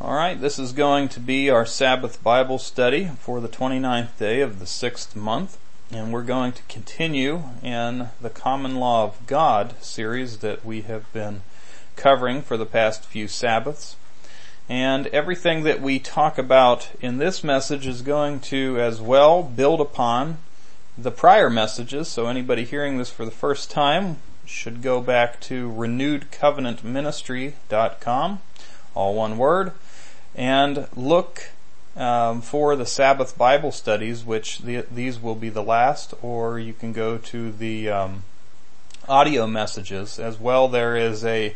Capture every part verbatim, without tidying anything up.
All right, this is going to be our Sabbath Bible study for the twenty-ninth day of the sixth month, and we're going to continue in the Common Law of God series that we have been covering for the past few Sabbaths. And everything that we talk about in this message is going to as well build upon the prior messages, so anybody hearing this for the first time should go back to renewed covenant ministry dot com, all one word, and look um, for the Sabbath Bible studies, which the, these will be the last, or you can go to the um, audio messages. As well, there is a,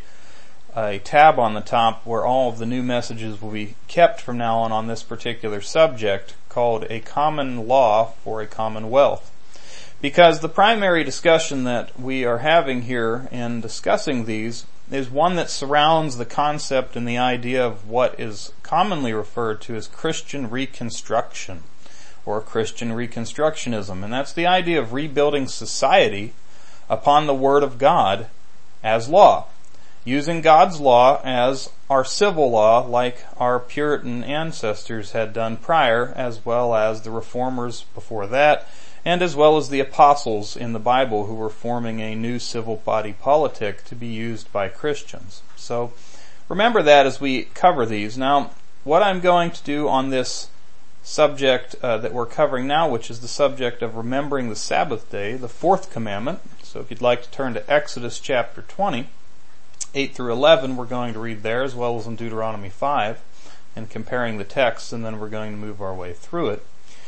a tab on the top where all of the new messages will be kept from now on on this particular subject, called A Common Law for a Commonwealth. Because the primary discussion that we are having here in discussing these is one that surrounds the concept and the idea of what is commonly referred to as Christian Reconstruction or Christian Reconstructionism. And that's the idea of rebuilding society upon the Word of God as law, using God's law as our civil law like our Puritan ancestors had done prior, as well as the Reformers before that, and as well as the apostles in the Bible who were forming a new civil body politic to be used by Christians. So remember that as we cover these. Now, what I'm going to do on this subject uh, that we're covering now, which is the subject of remembering the Sabbath day, the fourth commandment. So if you'd like to turn to Exodus chapter twenty, eight through eleven, we're going to read there, as well as in Deuteronomy five, and comparing the texts, and then we're going to move our way through it.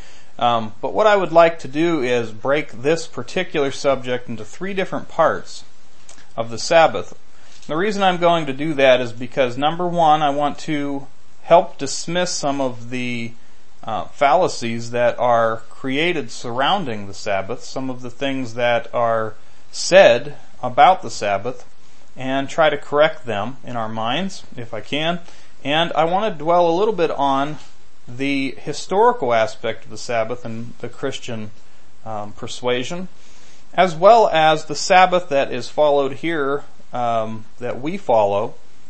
Um, but what I would like to do is break this particular subject into three different parts of the Sabbath. The reason I'm going to do that is because, number one, I want to help dismiss some of the uh, fallacies that are created surrounding the Sabbath, some of the things that are said about the Sabbath, and try to correct them in our minds, if I can. And I want to dwell a little bit on the historical aspect of the Sabbath and the Christian um, persuasion, as well as the Sabbath that is followed here, um, that we follow,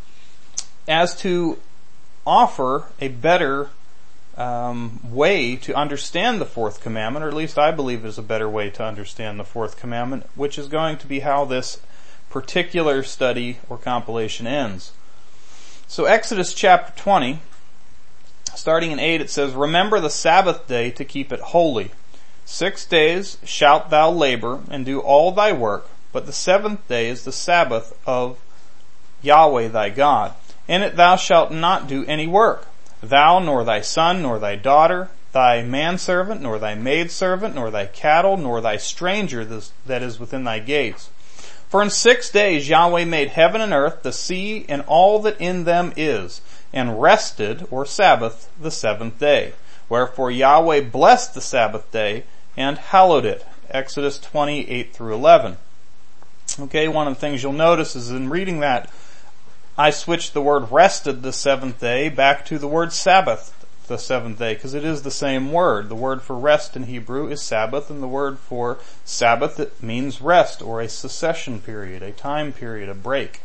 as to offer a better um, way to understand the fourth commandment, or at least I believe is a better way to understand the fourth commandment, which is going to be how this particular study or compilation ends. So Exodus chapter twenty, starting in eight, it says, "Remember the Sabbath day to keep it holy. Six days shalt thou labor and do all thy work, but the seventh day is the Sabbath of Yahweh thy God. In it thou shalt not do any work, thou, nor thy son, nor thy daughter, thy manservant, nor thy maidservant, nor thy cattle, nor thy stranger that is within thy gates. For in six days Yahweh made heaven and earth, the sea, and all that in them is, and rested, or Sabbath, the seventh day. Wherefore Yahweh blessed the Sabbath day and hallowed it." Exodus twenty, eight through eleven. Okay, one of the things you'll notice is in reading that, I switched the word rested the seventh day back to the word Sabbath the seventh day, because it is the same word. The word for rest in Hebrew is Sabbath, and the word for Sabbath, it means rest, or a cessation period, a time period, a break.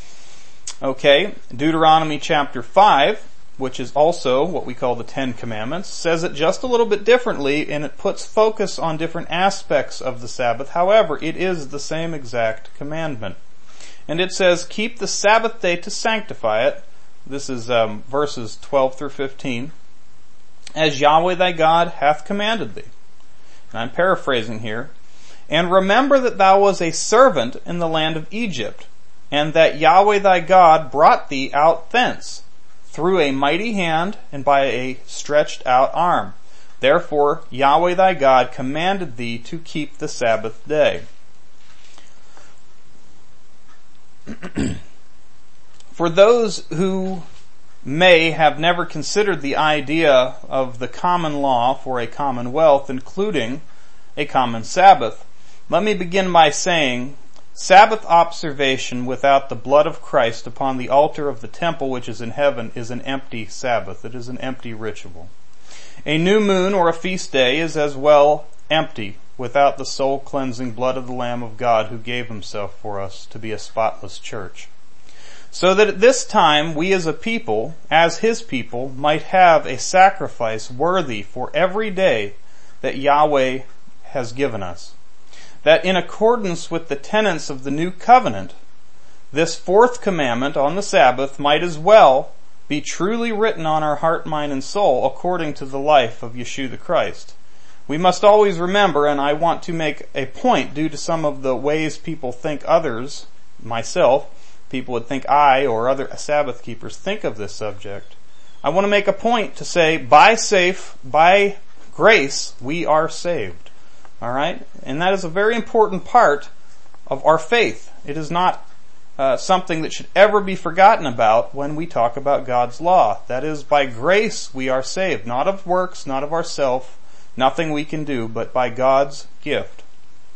Okay, Deuteronomy chapter five, which is also what we call the Ten Commandments, says it just a little bit differently, and it puts focus on different aspects of the Sabbath. However, it is the same exact commandment. And it says, "Keep the Sabbath day to sanctify it." This is um, verses twelve through fifteen. "As Yahweh thy God hath commanded thee." And I'm paraphrasing here. "And remember that thou was a servant in the land of Egypt, and that Yahweh thy God brought thee out thence, through a mighty hand and by a stretched out arm. Therefore Yahweh thy God commanded thee to keep the Sabbath day." For those who may have never considered the idea of the common law for a commonwealth, including a common Sabbath, let me begin by saying, Sabbath observation without the blood of Christ upon the altar of the temple which is in heaven is an empty Sabbath. It is an empty ritual. A new moon or a feast day is as well empty without the soul-cleansing blood of the Lamb of God who gave himself for us to be a spotless church. so that at this time we as a people, as His people, might have a sacrifice worthy for every day that Yahweh has given us. That in accordance with the tenets of the new covenant, this fourth commandment on the Sabbath might as well be truly written on our heart, mind, and soul according to the life of Yeshua the Christ. We must always remember, and I want to make a point due to some of the ways people think others, myself, people would think I or other Sabbath keepers think of this subject. I want to make a point to say, by safe, by grace, we are saved. Alright? And that is a very important part of our faith. It is not uh, something that should ever be forgotten about when we talk about God's law. That is, by grace we are saved. Not of works, not of ourself, nothing we can do, but by God's gift.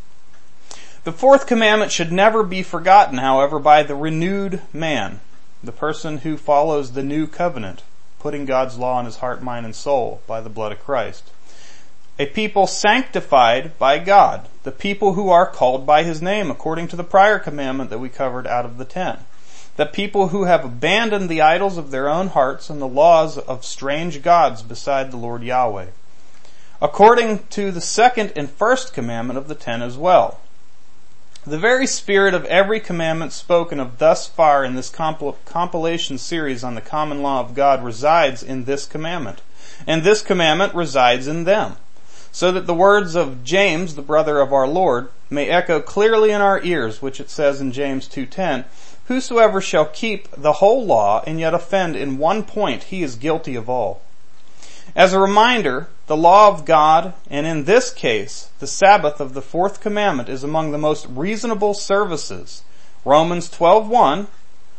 The fourth commandment should never be forgotten, however, by the renewed man, the person who follows the new covenant, putting God's law in his heart, mind, and soul by the blood of Christ. A people sanctified by God, the people who are called by His name, according to the prior commandment that we covered out of the ten. The people who have abandoned the idols of their own hearts and the laws of strange gods beside the Lord Yahweh. According to the second and first commandment of the ten as well. The very spirit of every commandment spoken of thus far in this compil- compilation series on the common law of God resides in this commandment. And this commandment resides in them. So that the words of James, the brother of our Lord, may echo clearly in our ears, which it says in James two ten, "Whosoever shall keep the whole law and yet offend in one point, he is guilty of all." As a reminder, the law of God, and in this case, the Sabbath of the fourth commandment, is among the most reasonable services. Romans twelve one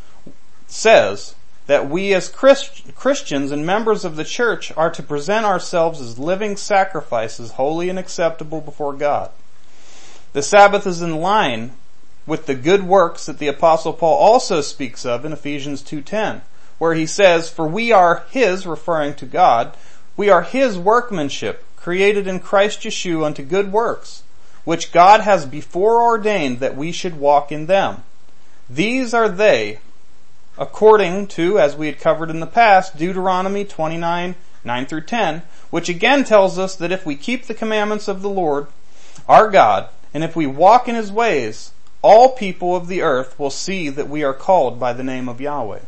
says that we as Christ- Christians and members of the church are to present ourselves as living sacrifices, holy and acceptable before God. The Sabbath is in line with the good works that the Apostle Paul also speaks of in Ephesians two ten, where he says, "For we are His," referring to God, "we are His workmanship, created in Christ Yeshua unto good works, which God has before ordained that we should walk in them. These are they, according to, as we had covered in the past, Deuteronomy twenty-nine, nine through ten, which again tells us that if we keep the commandments of the Lord, our God, and if we walk in His ways, all people of the earth will see that we are called by the name of Yahweh."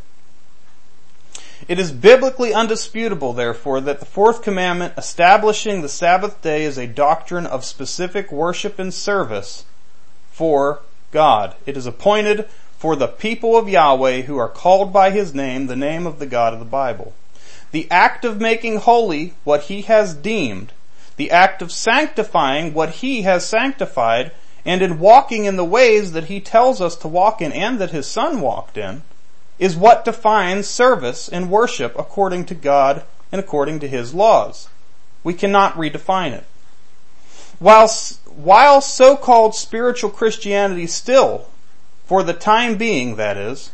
It is biblically undisputable, therefore, that the fourth commandment establishing the Sabbath day is a doctrine of specific worship and service for God. It is appointed for the people of Yahweh who are called by His name, the name of the God of the Bible. The act of making holy what He has deemed, the act of sanctifying what He has sanctified, and in walking in the ways that He tells us to walk in and that His Son walked in, is what defines service and worship according to God and according to His laws. We cannot redefine it. While, while so-called spiritual Christianity still, for the time being that is,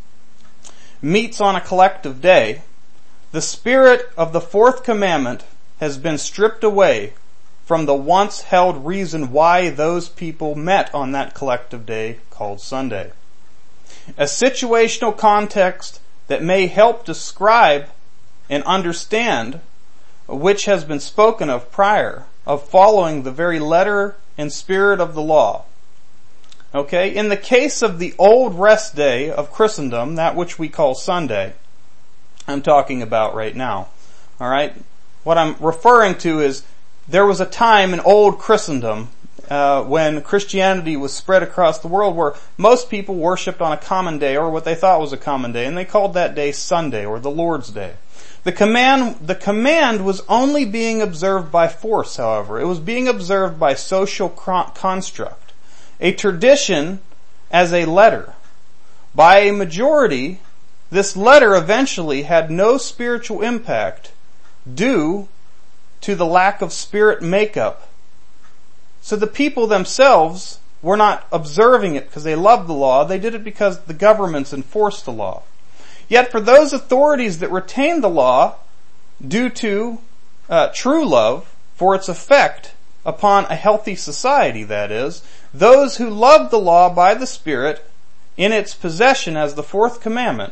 meets on a collective day, the spirit of the fourth commandment has been stripped away from the once held reason why those people met on that collective day called Sunday. A situational context that may help describe and understand which has been spoken of prior, of following the very letter and spirit of the law. Okay, in the case of the old rest day of Christendom, that which we call Sunday, I'm talking about right now. Alright? What I'm referring to is there was a time in old Christendom Uh, when Christianity was spread across the world where most people worshipped on a common day or what they thought was a common day, and they called that day Sunday or the Lord's Day. The command, the command was only being observed by force, however. It was being observed by social construct. A tradition as a letter. By a majority, this letter eventually had no spiritual impact due to the lack of spirit makeup. So the people themselves were not observing it because they loved the law. They did it because the governments enforced the law. Yet for those authorities that retained the law due to uh, true love for its effect upon a healthy society, that is, those who loved the law by the Spirit in its possession as the fourth commandment,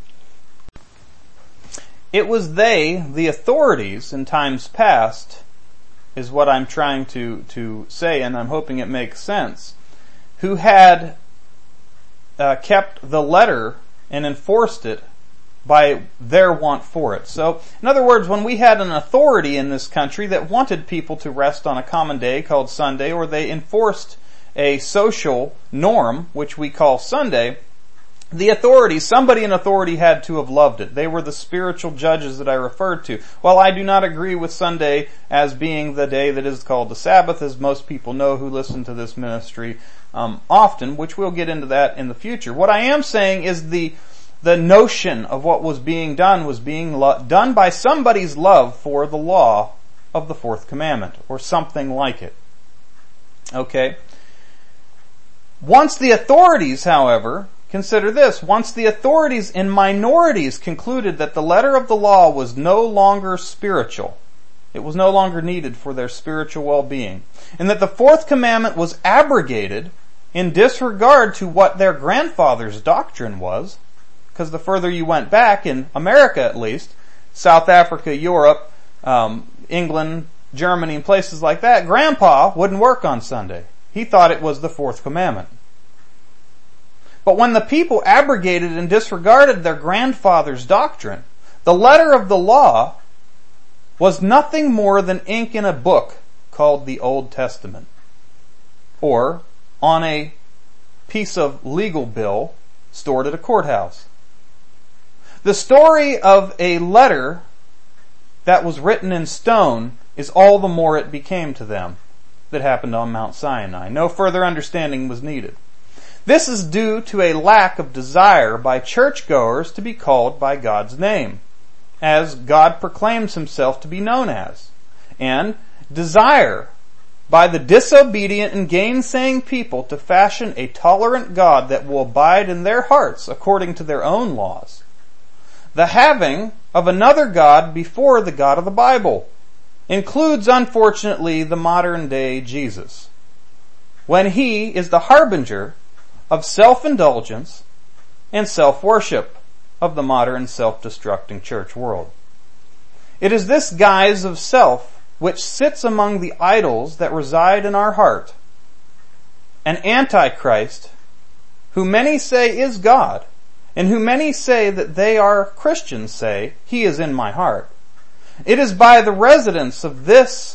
it was they, the authorities in times past, is what I'm trying to, to say, and I'm hoping it makes sense, who had uh, kept the letter and enforced it by their want for it. So, in other words, when we had an authority in this country that wanted people to rest on a common day called Sunday, or they enforced a social norm, which we call Sunday, the authority, somebody in authority had to have loved it. They were the spiritual judges that I referred to. While I do not agree with Sunday as being the day that is called the Sabbath, as most people know who listen to this ministry um, often, which we'll get into that in the future. What I am saying is the the notion of what was being done was being lo- done by somebody's love for the law of the fourth commandment, or something like it. Okay? Once the authorities, however, consider this, once the authorities in minorities concluded that the letter of the law was no longer spiritual, it was no longer needed for their spiritual well-being, and that the fourth commandment was abrogated in disregard to what their grandfather's doctrine was, because the further you went back, in America at least, South Africa, Europe, um, England, Germany, and places like that, Grandpa wouldn't work on Sunday. He thought it was the fourth commandment. But when the people abrogated and disregarded their grandfather's doctrine, the letter of the law was nothing more than ink in a book called the Old Testament, or on a piece of legal bill stored at a courthouse. The story of a letter that was written in stone is all the more it became to them that happened on Mount Sinai. No further understanding was needed. This is due to a lack of desire by churchgoers to be called by God's name, as God proclaims himself to be known as, and desire by the disobedient and gainsaying people to fashion a tolerant God that will abide in their hearts according to their own laws. The having of another God before the God of the Bible includes, unfortunately, the modern day Jesus, when he is the harbinger of self-indulgence and self-worship of the modern self-destructing church world. It is this guise of self which sits among the idols that reside in our heart, an antichrist who many say is God, and who many say that they are Christians say, he is in my heart. It is by the residence of this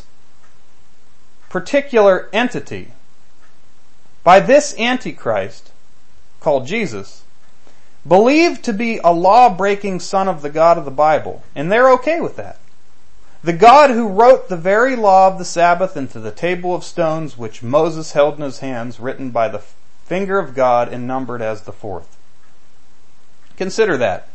particular entity, by this Antichrist, called Jesus, believed to be a law-breaking son of the God of the Bible, and they're okay with that. The God who wrote the very law of the Sabbath into the table of stones which Moses held in his hands, written by the finger of God and numbered as the fourth. Consider that.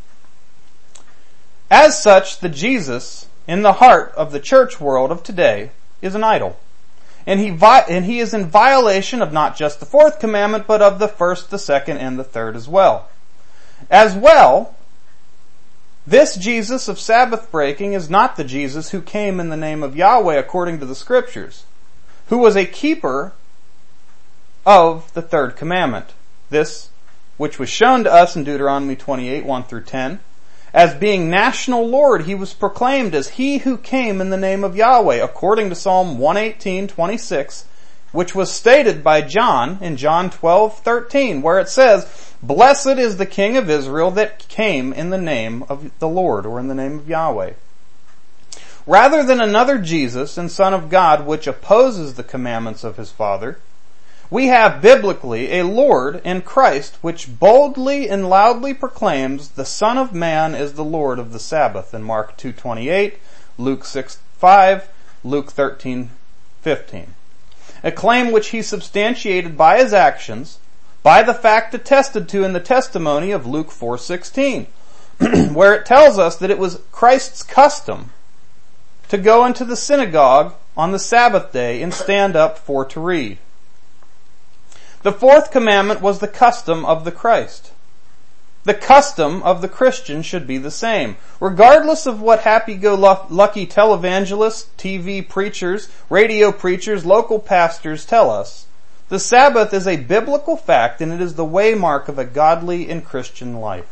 As such, the Jesus in the heart of the church world of today is an idol. And he vi- and he is in violation of not just the fourth commandment, but of the first, the second, and the third as well. As well, this Jesus of Sabbath breaking is not the Jesus who came in the name of Yahweh according to the Scriptures, who was a keeper of the third commandment. This, which was shown to us in Deuteronomy twenty-eight, one through ten, as being national Lord, he was proclaimed as he who came in the name of Yahweh, according to Psalm one eighteen, twenty-six, which was stated by John in John twelve, thirteen, where it says, "Blessed is the King of Israel that came in the name of the Lord," or in the name of Yahweh. Rather than another Jesus and Son of God which opposes the commandments of his Father, we have biblically a Lord and Christ which boldly and loudly proclaims the Son of Man is the Lord of the Sabbath in Mark two twenty-eight, Luke six five, Luke thirteen fifteen. A claim which he substantiated by his actions, by the fact attested to in the testimony of Luke four sixteen, where it tells us that it was Christ's custom to go into the synagogue on the Sabbath day and stand up for to read. The fourth commandment was the custom of the Christ. The custom of the Christian should be the same. Regardless of what happy-go-lucky televangelists, T V preachers, radio preachers, local pastors tell us, The Sabbath is a biblical fact, and it is the waymark of a godly and Christian life.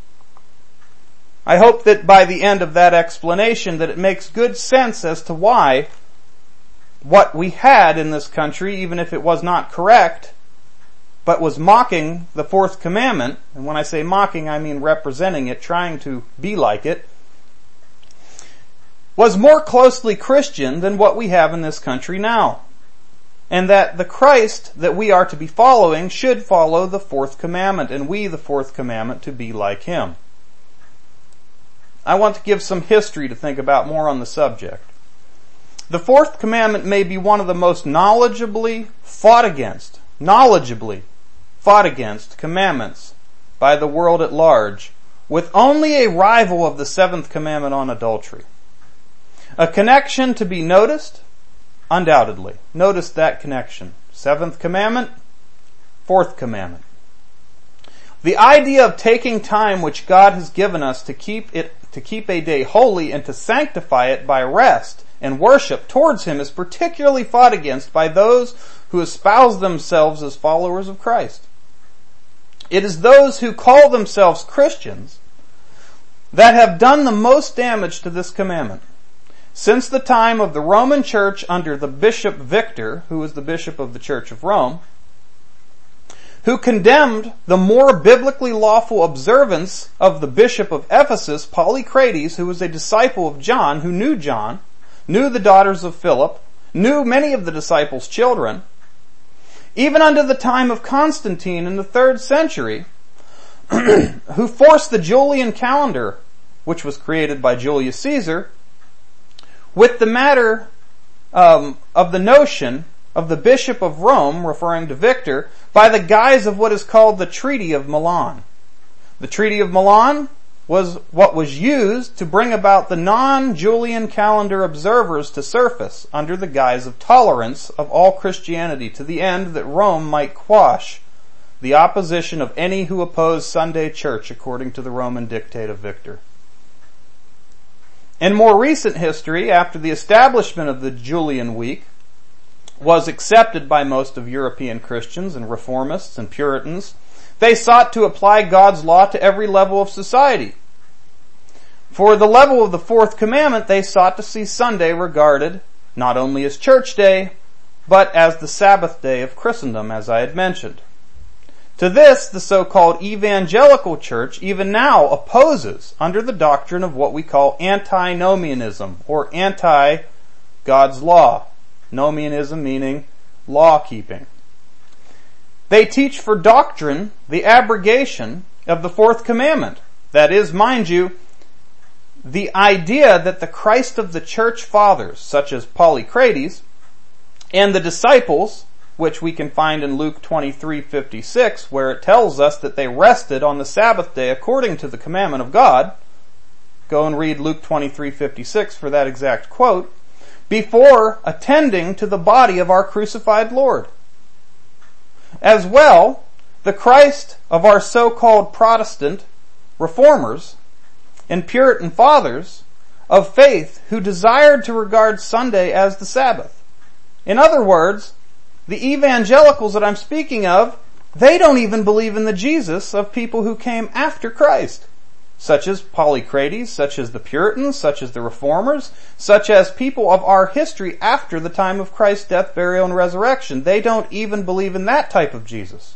I hope that by the end of that explanation that it makes good sense as to why what we had in this country, even if it was not correct, but was mocking the fourth commandment, and when I say mocking, I mean representing it, trying to be like it, was more closely Christian than what we have in this country now. And that the Christ that we are to be following should follow the fourth commandment, and we the fourth commandment to be like him. I want to give some history to think about more on the subject. The fourth commandment may be one of the most knowledgeably fought against, knowledgeably fought against commandments by the world at large, with only a rival of the seventh commandment on adultery. A connection to be noticed, undoubtedly. Notice that connection. Seventh commandment, fourth commandment. The idea of taking time which God has given us to keep it, to keep a day holy and to sanctify it by rest and worship towards him is particularly fought against by those who espouse themselves as followers of Christ. It is those who call themselves Christians that have done the most damage to this commandment. Since the time of the Roman Church under the Bishop Victor, who was the bishop of the Church of Rome, who condemned the more biblically lawful observance of the bishop of Ephesus, Polycrates, who was a disciple of John, who knew John, knew the daughters of Philip, knew many of the disciples' children, even unto the time of Constantine in the third century, who forced the Julian calendar, which was created by Julius Caesar, with the matter um, of the notion of the Bishop of Rome, referring to Victor, by the guise of what is called the Treaty of Milan. The Treaty of Milan was what was used to bring about the non-Julian calendar observers to surface under the guise of tolerance of all Christianity, to the end that Rome might quash the opposition of any who opposed Sunday church according to the Roman dictate of Victor. In more recent history, after the establishment of the Julian week was accepted by most of European Christians and reformists and Puritans, they sought to apply God's law to every level of society. For the level of the fourth commandment, they sought to see Sunday regarded not only as church day, but as the Sabbath day of Christendom, as I had mentioned. To this, the so-called evangelical church even now opposes under the doctrine of what we call antinomianism, or anti-God's law. Nomianism meaning law-keeping. They teach for doctrine the abrogation of the fourth commandment. That is, mind you, the idea that the Christ of the church fathers, such as Polycrates, and the disciples, which we can find in Luke twenty-three fifty-six, where it tells us that they rested on the Sabbath day according to the commandment of God. Go and read Luke twenty-three fifty-six for that exact quote, before attending to the body of our crucified Lord. As well, the Christ of our so-called Protestant reformers and Puritan fathers of faith who desired to regard Sunday as the Sabbath. In other words, the evangelicals that I'm speaking of, they don't even believe in the Jesus of people who came after Christ, such as Polycrates, such as the Puritans, such as the Reformers, such as people of our history after the time of Christ's death, burial, and resurrection. They don't even believe in that type of Jesus.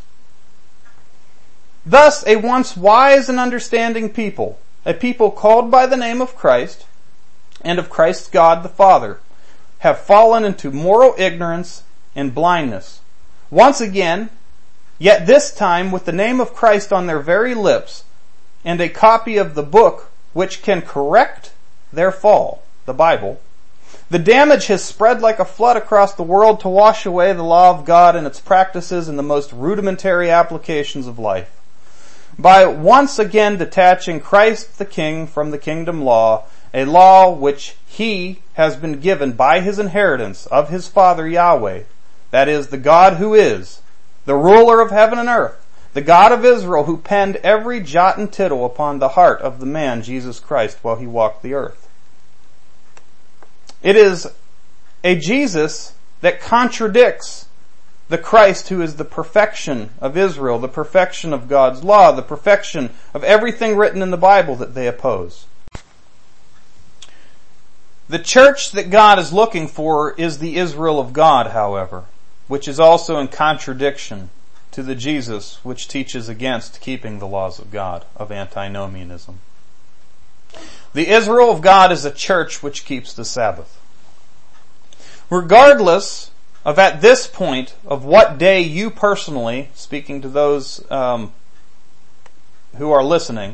Thus, a once wise and understanding people, a people called by the name of Christ and of Christ's God the Father, have fallen into moral ignorance and blindness. Once again, yet this time with the name of Christ on their very lips and a copy of the book which can correct their fall, the Bible, the damage has spread like a flood across the world to wash away the law of God and its practices in the most rudimentary applications of life. By once again detaching Christ the King from the kingdom law, a law which he has been given by his inheritance of his Father Yahweh, that is, the God who is, the ruler of heaven and earth, the God of Israel who penned every jot and tittle upon the heart of the man Jesus Christ while he walked the earth. It is a Jesus that contradicts The Christ who is the perfection of Israel, the perfection of God's law, the perfection of everything written in the Bible that they oppose. The church that God is looking for is the Israel of God, however, which is also in contradiction to the Jesus which teaches against keeping the laws of God, of antinomianism. The Israel of God is a church which keeps the Sabbath. Regardless of at this point of what day you personally, speaking to those um, who are listening,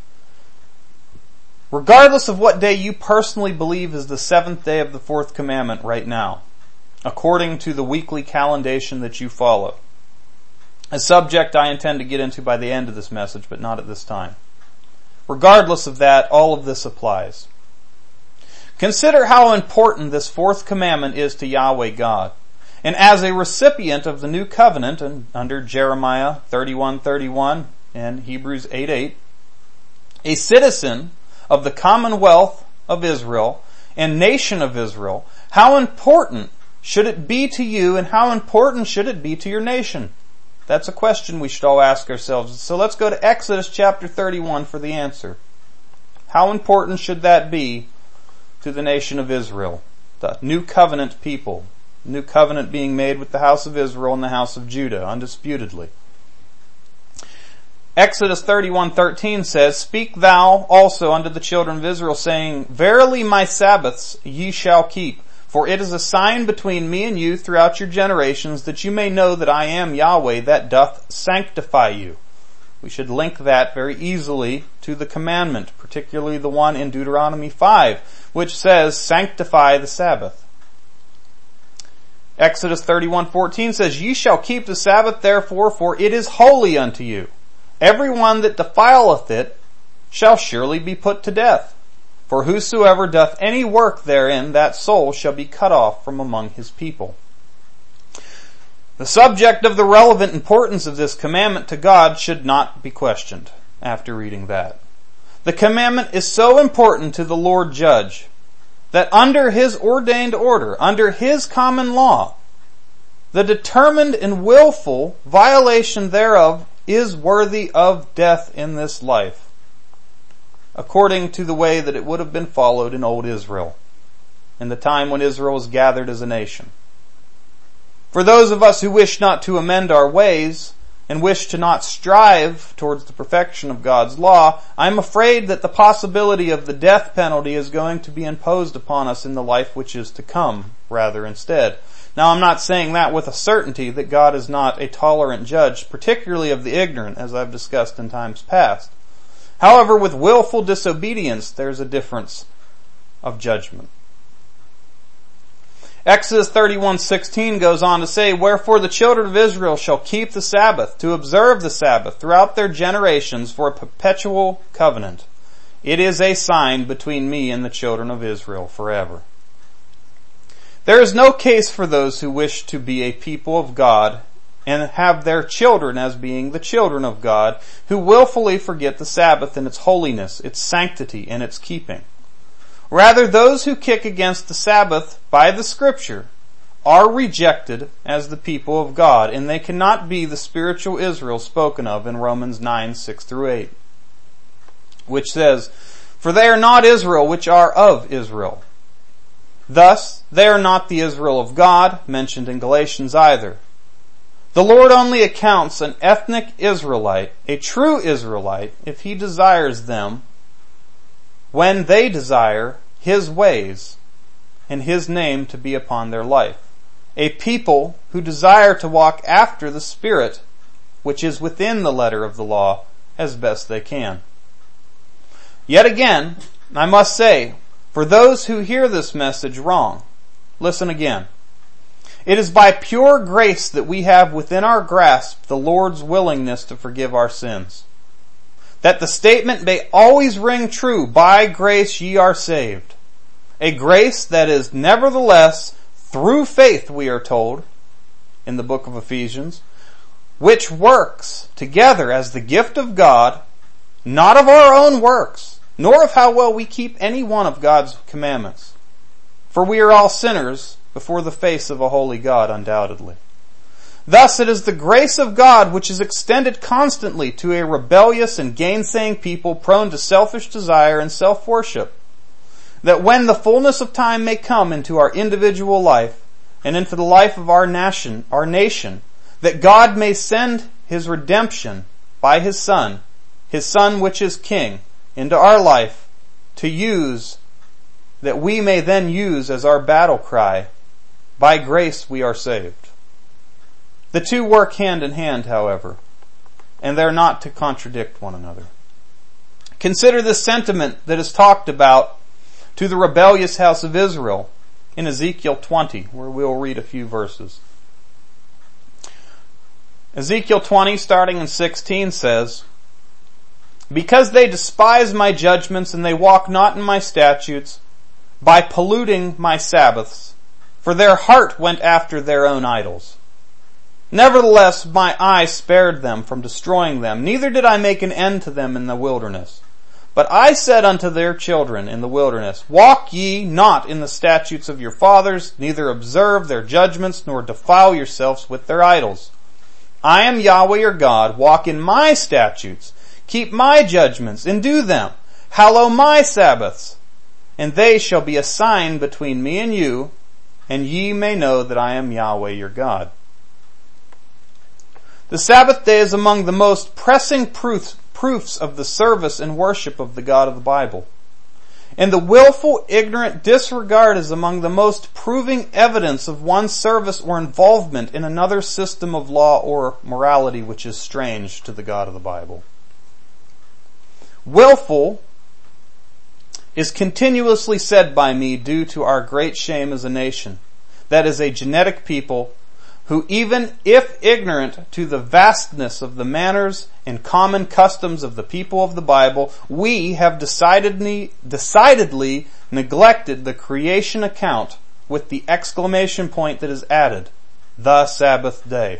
regardless of what day you personally believe is the seventh day of the fourth commandment right now, according to the weekly calendation that you follow, a subject I intend to get into by the end of this message, but not at this time. Regardless of that, all of this applies. Consider how important this fourth commandment is to Yahweh God. And as a recipient of the new covenant, and under Jeremiah thirty-one thirty-one and Hebrews eight eight, a citizen of the commonwealth of Israel and nation of Israel, how important should it be to you and how important should it be to your nation? That's a question we should all ask ourselves. So let's go to Exodus chapter thirty-one for the answer. How important should that be to the nation of Israel? The new covenant people. New covenant being made with the house of Israel and the house of Judah, undisputedly. Exodus thirty-one thirteen says, Speak thou also unto the children of Israel, saying, Verily my Sabbaths ye shall keep, for it is a sign between me and you throughout your generations, that you may know that I am Yahweh that doth sanctify you. We should link that very easily to the commandment, particularly the one in Deuteronomy five, which says, Sanctify the Sabbath. Exodus thirty-one fourteen says, Ye shall keep the Sabbath therefore, for it is holy unto you. Every one that defileth it shall surely be put to death. For whosoever doth any work therein, that soul shall be cut off from among his people. The subject of the relevant importance of this commandment to God should not be questioned after reading that. The commandment is so important to the Lord Judge that under His ordained order, under His common law, the determined and willful violation thereof is worthy of death in this life, according to the way that it would have been followed in old Israel, in the time when Israel was gathered as a nation. For those of us who wish not to amend our ways, and wish to not strive towards the perfection of God's law, I am afraid that the possibility of the death penalty is going to be imposed upon us in the life which is to come, rather instead. Now, I'm not saying that with a certainty that God is not a tolerant judge, particularly of the ignorant, as I've discussed in times past. However, with willful disobedience, there's a difference of judgment. Exodus thirty-one sixteen goes on to say, Wherefore the children of Israel shall keep the Sabbath, to observe the Sabbath throughout their generations for a perpetual covenant. It is a sign between me and the children of Israel forever. There is no case for those who wish to be a people of God and have their children as being the children of God, who willfully forget the Sabbath and its holiness, its sanctity, and its keeping. Rather, those who kick against the Sabbath by the Scripture are rejected as the people of God, and they cannot be the spiritual Israel spoken of in Romans nine, six through eight, which says, For they are not Israel which are of Israel. Thus, they are not the Israel of God, mentioned in Galatians either. The Lord only accounts an ethnic Israelite, a true Israelite, if He desires them, when they desire His ways and His name to be upon their life. A people who desire to walk after the Spirit, which is within the letter of the law, as best they can. Yet again, I must say, for those who hear this message wrong, listen again. It is by pure grace that we have within our grasp the Lord's willingness to forgive our sins. That the statement may always ring true, by grace ye are saved. A grace that is nevertheless through faith, we are told in the book of Ephesians, which works together as the gift of God, not of our own works, nor of how well we keep any one of God's commandments. For we are all sinners before the face of a holy God, undoubtedly. Thus it is the grace of God which is extended constantly to a rebellious and gainsaying people prone to selfish desire and self-worship, that when the fullness of time may come into our individual life and into the life of our nation, our nation, that God may send His redemption by His Son, His Son which is King, into our life to use, that we may then use as our battle cry, by grace we are saved. The two work hand in hand, however, and they're not to contradict one another. Consider the sentiment that is talked about to the rebellious house of Israel in Ezekiel twenty, where we'll read a few verses. Ezekiel twenty, starting in sixteen, says, "Because they despise my judgments and they walk not in my statutes, by polluting my Sabbaths, for their heart went after their own idols. Nevertheless, my eye spared them from destroying them, neither did I make an end to them in the wilderness. But I said unto their children in the wilderness, Walk ye not in the statutes of your fathers, neither observe their judgments, nor defile yourselves with their idols. I am Yahweh your God, walk in my statutes, keep my judgments, and do them. Hallow my Sabbaths, and they shall be a sign between me and you, and ye may know that I am Yahweh your God." The Sabbath day is among the most pressing proofs, proofs of the service and worship of the God of the Bible. And the willful, ignorant disregard is among the most proving evidence of one's service or involvement in another system of law or morality which is strange to the God of the Bible. Willful is continuously said by me due to our great shame as a nation, that is a genetic people who, even if ignorant to the vastness of the manners and common customs of the people of the Bible, we have decidedly, decidedly neglected the creation account with the exclamation point that is added, the Sabbath day.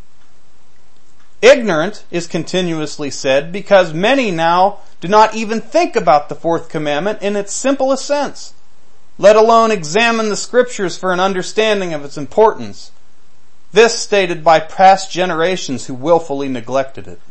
Ignorant is continuously said because many now do not even think about the fourth commandment in its simplest sense, let alone examine the scriptures for an understanding of its importance. This stated by past generations who willfully neglected it.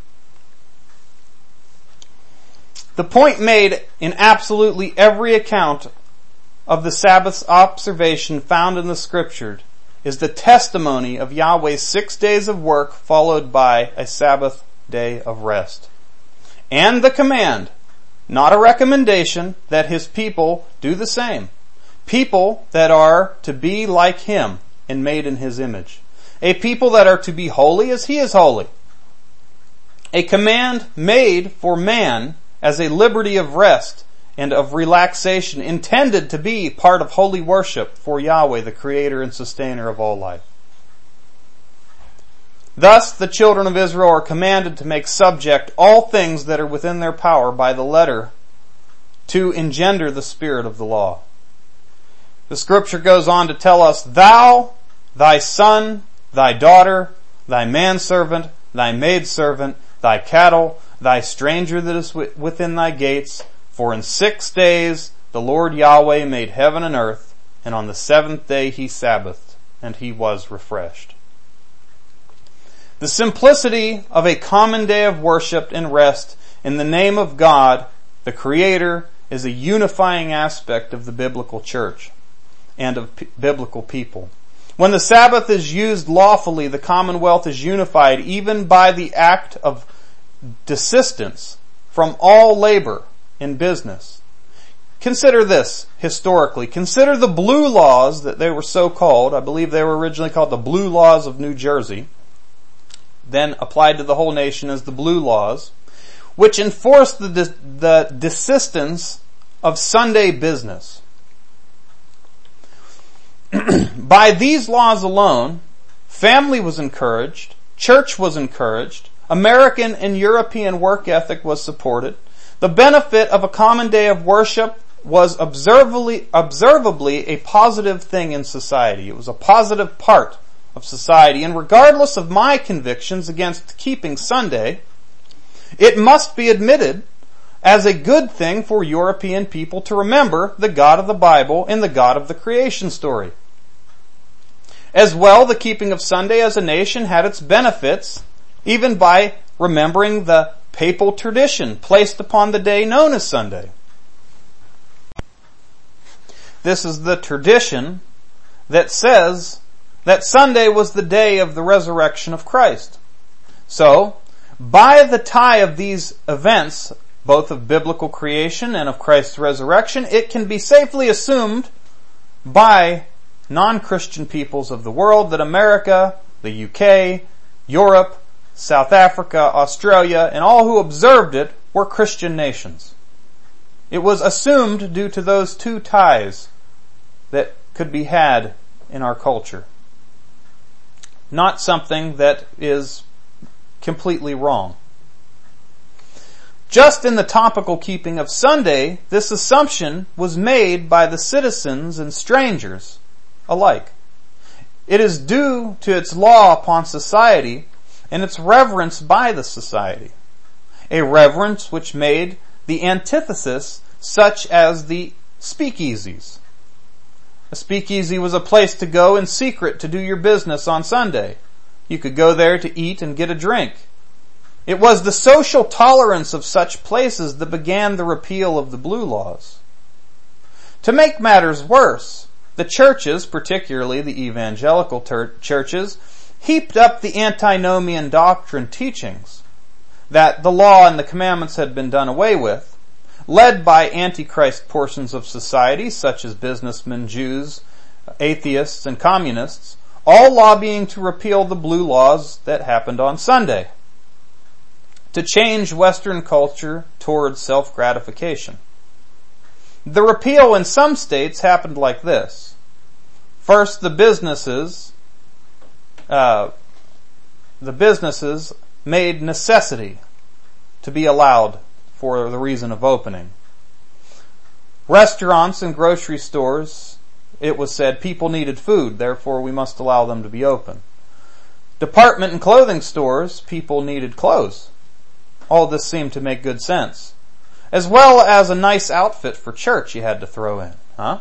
The point made in absolutely every account of the Sabbath's observation found in the Scripture is the testimony of Yahweh's six days of work followed by a Sabbath day of rest. And the command, not a recommendation, that His people do the same. People that are to be like Him and made in His image. A people that are to be holy as He is holy. A command made for man as a liberty of rest and of relaxation, intended to be part of holy worship for Yahweh, the Creator and Sustainer of all life. Thus, the children of Israel are commanded to make subject all things that are within their power by the letter to engender the spirit of the law. The Scripture goes on to tell us, "Thou, thy son, thy daughter, thy manservant, thy maidservant, thy cattle, thy stranger that is within thy gates, for in six days the Lord Yahweh made heaven and earth, and on the seventh day He Sabbathed, and He was refreshed." The simplicity of a common day of worship and rest in the name of God, the Creator, is a unifying aspect of the biblical church and of p- biblical people. When the Sabbath is used lawfully, the commonwealth is unified even by the act of desistance from all labor in business. Consider this historically. Consider the blue laws that they were so called. I believe they were originally called the Blue Laws of New Jersey, then applied to the whole nation as the Blue Laws, which enforced the, the desistance of Sunday business. By these laws alone, family was encouraged, church was encouraged, American and European work ethic was supported. The benefit of a common day of worship was observably, observably a positive thing in society. It was a positive part of society, and regardless of my convictions against keeping Sunday, it must be admitted as a good thing for European people to remember the God of the Bible and the God of the creation story. As well, the keeping of Sunday as a nation had its benefits, even by remembering the papal tradition placed upon the day known as Sunday. This is the tradition that says that Sunday was the day of the resurrection of Christ. So, by the tie of these events, both of biblical creation and of Christ's resurrection, it can be safely assumed by non-Christian peoples of the world that America, the U K, Europe, South Africa, Australia, and all who observed it were Christian nations. It was assumed due to those two ties that could be had in our culture. Not something that is completely wrong. Just in the topical keeping of Sunday, this assumption was made by the citizens and strangers alike. It is due to its law upon society and its reverence by the society. A reverence which made the antithesis such as the speakeasies. A speakeasy was a place to go in secret to do your business on Sunday. You could go there to eat and get a drink. It was the social tolerance of such places that began the repeal of the blue laws. To make matters worse, the churches, particularly the evangelical ter- churches, heaped up the antinomian doctrine teachings that the law and the commandments had been done away with, led by antichrist portions of society such as businessmen, Jews, atheists, and communists, all lobbying to repeal the blue laws that happened on Sunday, to change Western culture towards self-gratification. The repeal in some states happened like this. First, the businesses, uh, the businesses made necessity to be allowed for the reason of opening. Restaurants and grocery stores, it was said, people needed food, therefore we must allow them to be open. Department and clothing stores, people needed clothes. All this seemed to make good sense. As well as a nice outfit for church you had to throw in, huh?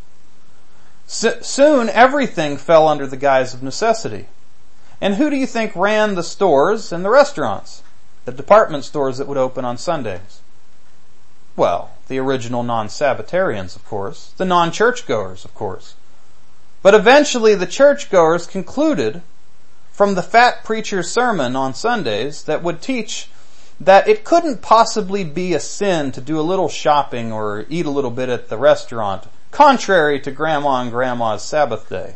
So, soon everything fell under the guise of necessity. And who do you think ran the stores and the restaurants? The department stores that would open on Sundays. Well, the original non-Sabbatarians, of course. The non-churchgoers, of course. But eventually the churchgoers concluded from the fat preacher's sermon on Sundays that would teach that it couldn't possibly be a sin to do a little shopping or eat a little bit at the restaurant, contrary to Grandma and Grandma's Sabbath day.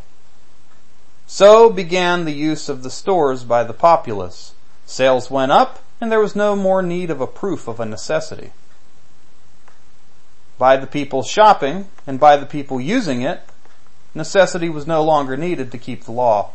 So began the use of the stores by the populace. Sales went up, and there was no more need of a proof of a necessity. By the people shopping, and by the people using it, necessity was no longer needed to keep the law.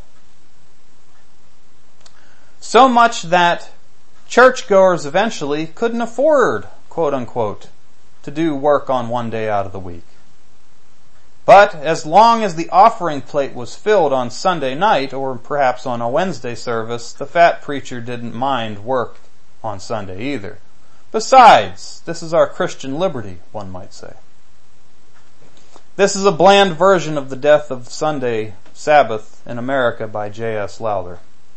So much that churchgoers eventually couldn't afford, quote unquote, to do work on one day out of the week. But as long as the offering plate was filled on Sunday night, or perhaps on a Wednesday service, the fat preacher didn't mind work on Sunday either. Besides, this is our Christian liberty, one might say. This is a bland version of the death of Sunday Sabbath in America by J S Lowther.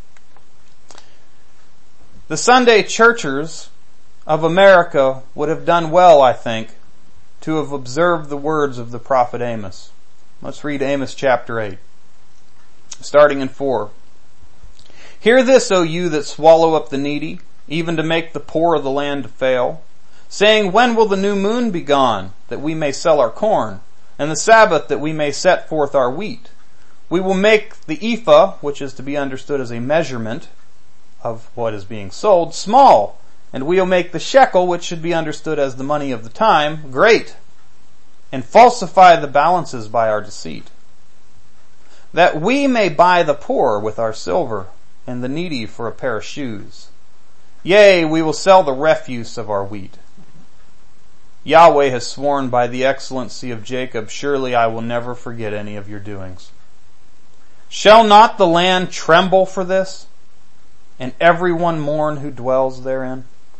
The Sunday churchers of America would have done well, I think, to have observed the words of the prophet Amos. Let's read Amos chapter eight, starting in four. Hear this, O you that swallow up the needy, even to make the poor of the land to fail, saying, when will the new moon be gone, that we may sell our corn, and the Sabbath, that we may set forth our wheat? We will make the ephah, which is to be understood as a measurement of what is being sold, small, and we will make the shekel, which should be understood as the money of the time, great, and falsify the balances by our deceit, that we may buy the poor with our silver, and the needy for a pair of shoes. Yea, we will sell the refuse of our wheat. Yahweh has sworn by the excellency of Jacob, surely I will never forget any of your doings. Shall not the land tremble for this, and everyone mourn who dwells therein?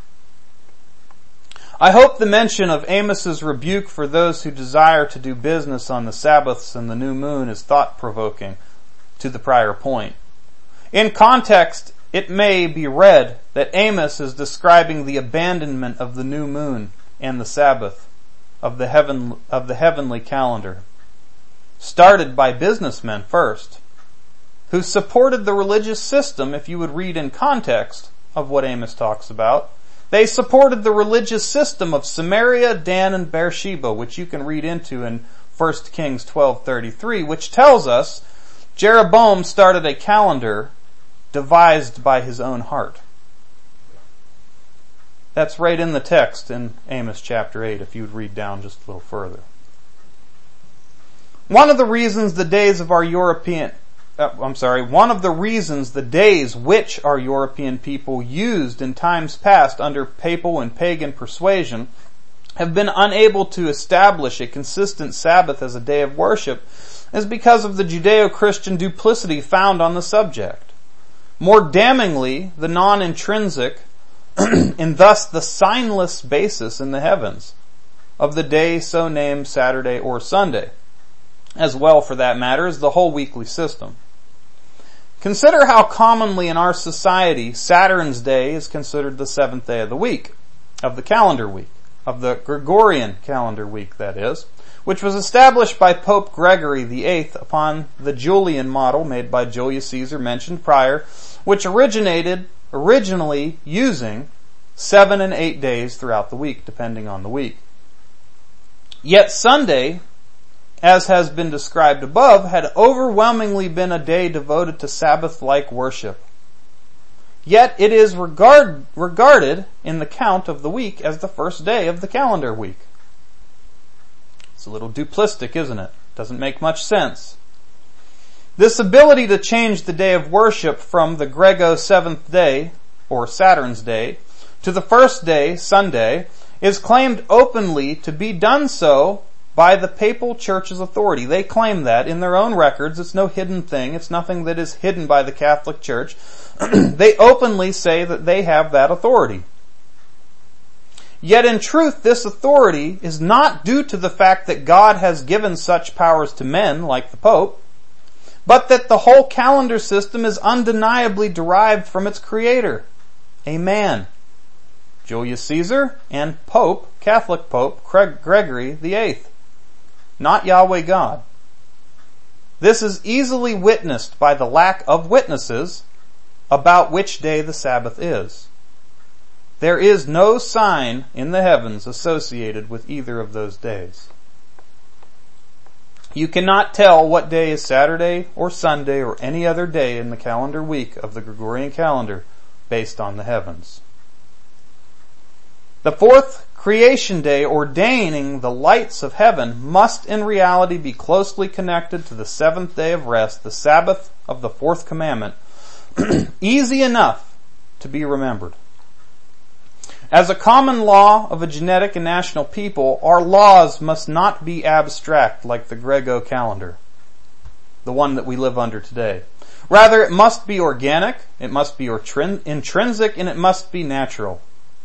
I hope the mention of Amos's rebuke for those who desire to do business on the Sabbaths and the new moon is thought-provoking, to the prior point. In context, it may be read that Amos is describing the abandonment of the new moon and the Sabbath of the heaven, of the heavenly calendar, started by businessmen first, who supported the religious system. If you would read in context of what Amos talks about, they supported the religious system of Samaria, Dan, and Beersheba, which you can read into in First Kings twelve thirty-three, which tells us Jeroboam started a calendar devised by his own heart. That's right in the text in Amos chapter eight, if you would read down just a little further. One of the reasons the days of our European, uh, I'm sorry, one of the reasons the days which our European people used in times past under papal and pagan persuasion have been unable to establish a consistent Sabbath as a day of worship is because of the Judeo-Christian duplicity found on the subject. More damningly, the non-intrinsic and thus the signless basis in the heavens of the day so named Saturday or Sunday, as well for that matter as the whole weekly system. Consider how commonly in our society Saturn's day is considered the seventh day of the week, of the calendar week, of the Gregorian calendar week, that is, which was established by Pope Gregory the Eighth upon the Julian model made by Julius Caesar mentioned prior, which originated originally using seven and eight days throughout the week, depending on the week. Yet Sunday, as has been described above, had overwhelmingly been a day devoted to Sabbath-like worship. Yet it is regard, regarded in the count of the week as the first day of the calendar week. It's a little duplistic, isn't it? Doesn't make much sense. This ability to change the day of worship from the Grego seventh day, or Saturn's day, to the first day, Sunday, is claimed openly to be done so by the papal church's authority. They claim that in their own records. It's no hidden thing. It's nothing that is hidden by the Catholic Church. They openly say that they have that authority. Yet in truth, this authority is not due to the fact that God has given such powers to men, like the Pope, but that the whole calendar system is undeniably derived from its creator, a man, Julius Caesar, and Pope, Catholic Pope, Gregory the Eighth, not Yahweh God. This is easily witnessed by the lack of witnesses about which day the Sabbath is. There is no sign in the heavens associated with either of those days. You cannot tell what day is Saturday or Sunday or any other day in the calendar week of the Gregorian calendar based on the heavens. The fourth creation day ordaining the lights of heaven must in reality be closely connected to the seventh day of rest, the Sabbath of the fourth commandment, easy enough to be remembered. As a common law of a genetic and national people, our laws must not be abstract like the Grego calendar, the one that we live under today. Rather, it must be organic, it must be intrinsic, and it must be natural.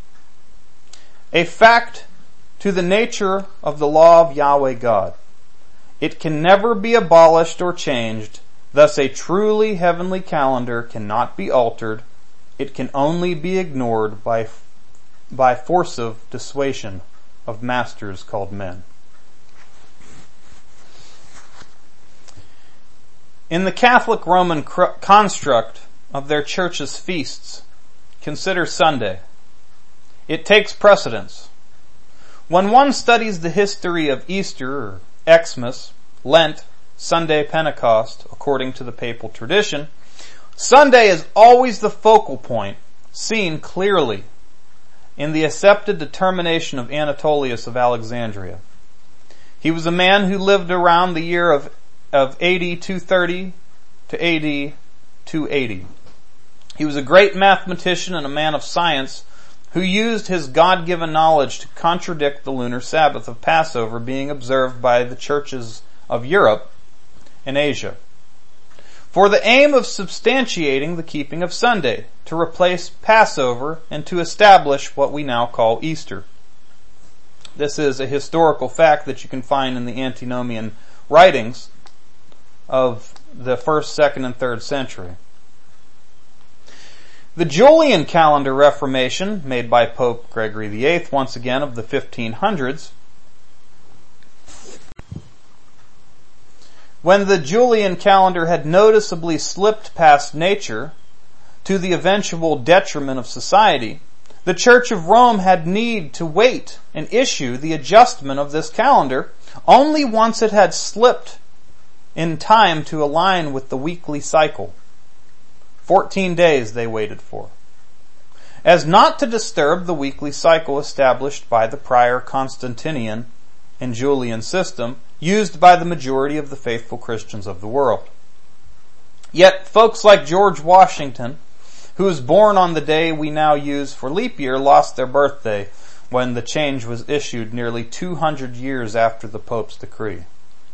A fact to the nature of the law of Yahweh God. It can never be abolished or changed, thus a truly heavenly calendar cannot be altered. It can only be ignored by by force of dissuasion of masters called men. In the Catholic Roman cr- construct of their church's feasts, consider Sunday. It takes precedence. When one studies the history of Easter or Xmas, Lent, Sunday Pentecost, according to the papal tradition, Sunday is always the focal point, seen clearly in the accepted determination of Anatolius of Alexandria. He was a man who lived around the year of, of A D two thirty to A D two eighty. He was a great mathematician and a man of science who used his God-given knowledge to contradict the lunar Sabbath of Passover being observed by the churches of Europe and Asia, for the aim of substantiating the keeping of Sunday, to replace Passover and to establish what we now call Easter. This is a historical fact that you can find in the antinomian writings of the first, second, and third century. The Julian calendar reformation, made by Pope Gregory the Eighth, once again of the fifteen hundreds, when the Julian calendar had noticeably slipped past nature to the eventual detriment of society, the Church of Rome had need to wait and issue the adjustment of this calendar only once it had slipped in time to align with the weekly cycle. Fourteen days they waited for, as not to disturb the weekly cycle established by the prior Constantinian and Julian system used by the majority of the faithful Christians of the world. Yet folks like George Washington, who was born on the day we now use for leap year, lost their birthday when the change was issued nearly two hundred years after the Pope's decree.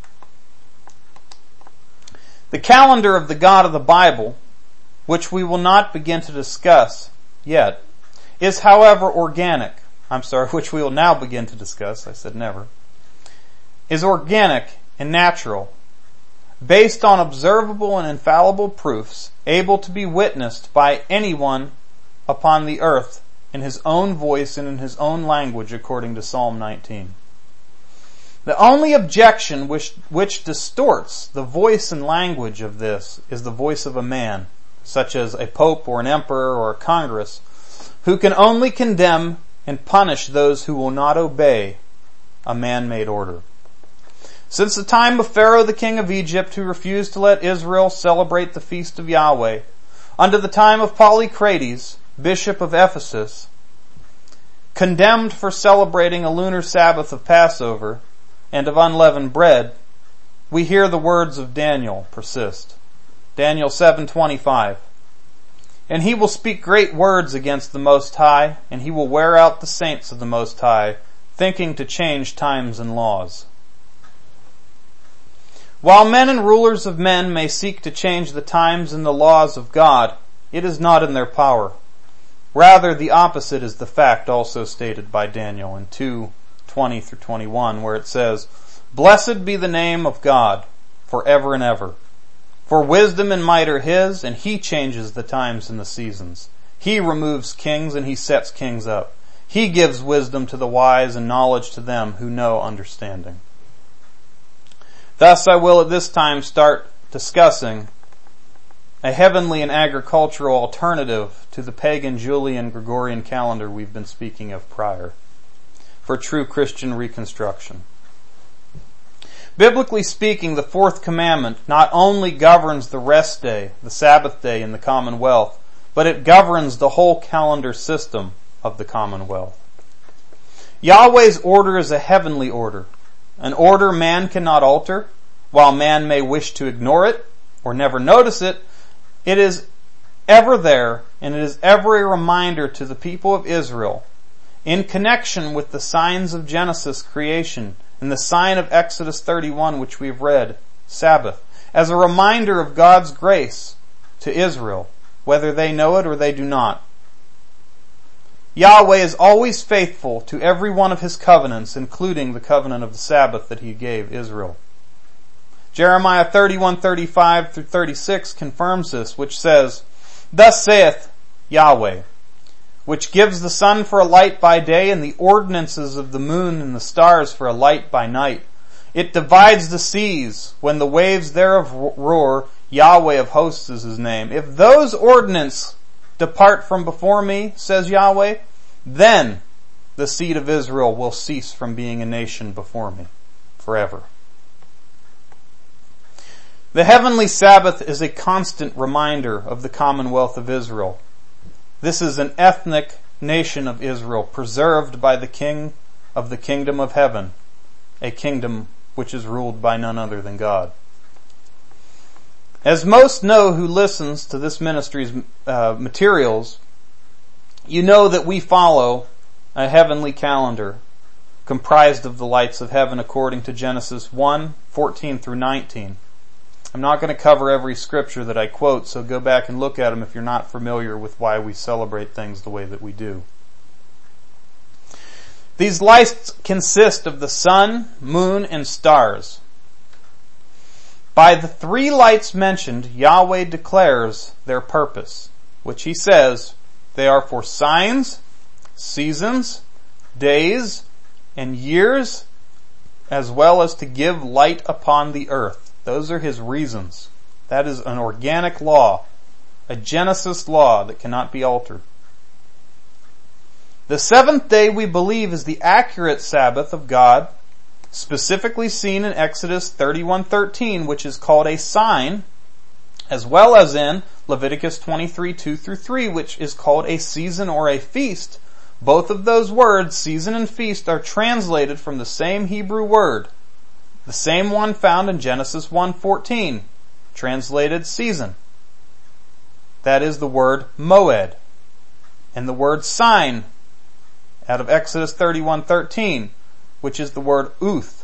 The calendar of the God of the Bible, which we will not begin to discuss yet, is however organic. I'm sorry, which we will now begin to discuss, I said never, is organic and natural, based on observable and infallible proofs, able to be witnessed by anyone upon the earth in his own voice and in his own language, according to Psalm nineteen. The only objection which, which distorts the voice and language of this is the voice of a man, such as a pope or an emperor or a congress, who can only condemn and punish those who will not obey a man-made order. Since the time of Pharaoh the king of Egypt, who refused to let Israel celebrate the feast of Yahweh, unto the time of Polycrates, bishop of Ephesus, condemned for celebrating a lunar Sabbath of Passover and of unleavened bread, we hear the words of Daniel persist. Daniel seven twenty-five. And he will speak great words against the Most High, and he will wear out the saints of the Most High, thinking to change times and laws. While men and rulers of men may seek to change the times and the laws of God, it is not in their power. Rather, the opposite is the fact also stated by Daniel in two twenty through twenty-one, where it says, Blessed be the name of God forever and ever. For wisdom and might are his, and he changes the times and the seasons. He removes kings and he sets kings up. He gives wisdom to the wise and knowledge to them who know understanding. Thus I will at this time start discussing a heavenly and agricultural alternative to the pagan Julian Gregorian calendar we've been speaking of prior, for true Christian reconstruction. Biblically speaking, the fourth commandment not only governs the rest day, the Sabbath day in the Commonwealth, but it governs the whole calendar system of the Commonwealth. Yahweh's order is a heavenly order, an order man cannot alter. While man may wish to ignore it or never notice it, it is ever there, and it is ever a reminder to the people of Israel, in connection with the signs of Genesis creation and the sign of Exodus thirty-one, which we've read, Sabbath, as a reminder of God's grace to Israel, whether they know it or they do not. Yahweh is always faithful to every one of his covenants, including the covenant of the Sabbath that he gave Israel. Jeremiah thirty-one thirty-five through thirty-six confirms this, which says, Thus saith Yahweh, which gives the sun for a light by day, and the ordinances of the moon and the stars for a light by night. It divides the seas when the waves thereof roar. Yahweh of hosts is his name. If those ordinances depart from before me, says Yahweh, then the seed of Israel will cease from being a nation before me forever. The heavenly Sabbath is a constant reminder of the Commonwealth of Israel. This is an ethnic nation of Israel, preserved by the King of the kingdom of heaven, a kingdom which is ruled by none other than God. As most know who listens to this ministry's uh, materials, you know that we follow a heavenly calendar comprised of the lights of heaven according to Genesis one, fourteen through nineteen. I'm not going to cover every scripture that I quote, so go back and look at them if you're not familiar with why we celebrate things the way that we do. These lights consist of the sun, moon, and stars. By the three lights mentioned, Yahweh declares their purpose, which he says they are for signs, seasons, days, and years, as well as to give light upon the earth. Those are his reasons. That is an organic law, a Genesis law that cannot be altered. The seventh day, we believe, is the accurate Sabbath of God, specifically seen in Exodus thirty-one thirteen, which is called a sign, as well as in Leviticus twenty-three two through three, which is called a season or a feast. Both of those words, season and feast, are translated from the same Hebrew word, the same one found in Genesis one fourteen, translated season. That is the word moed. And the word sign out of Exodus thirty-one thirteen, which is the word uth.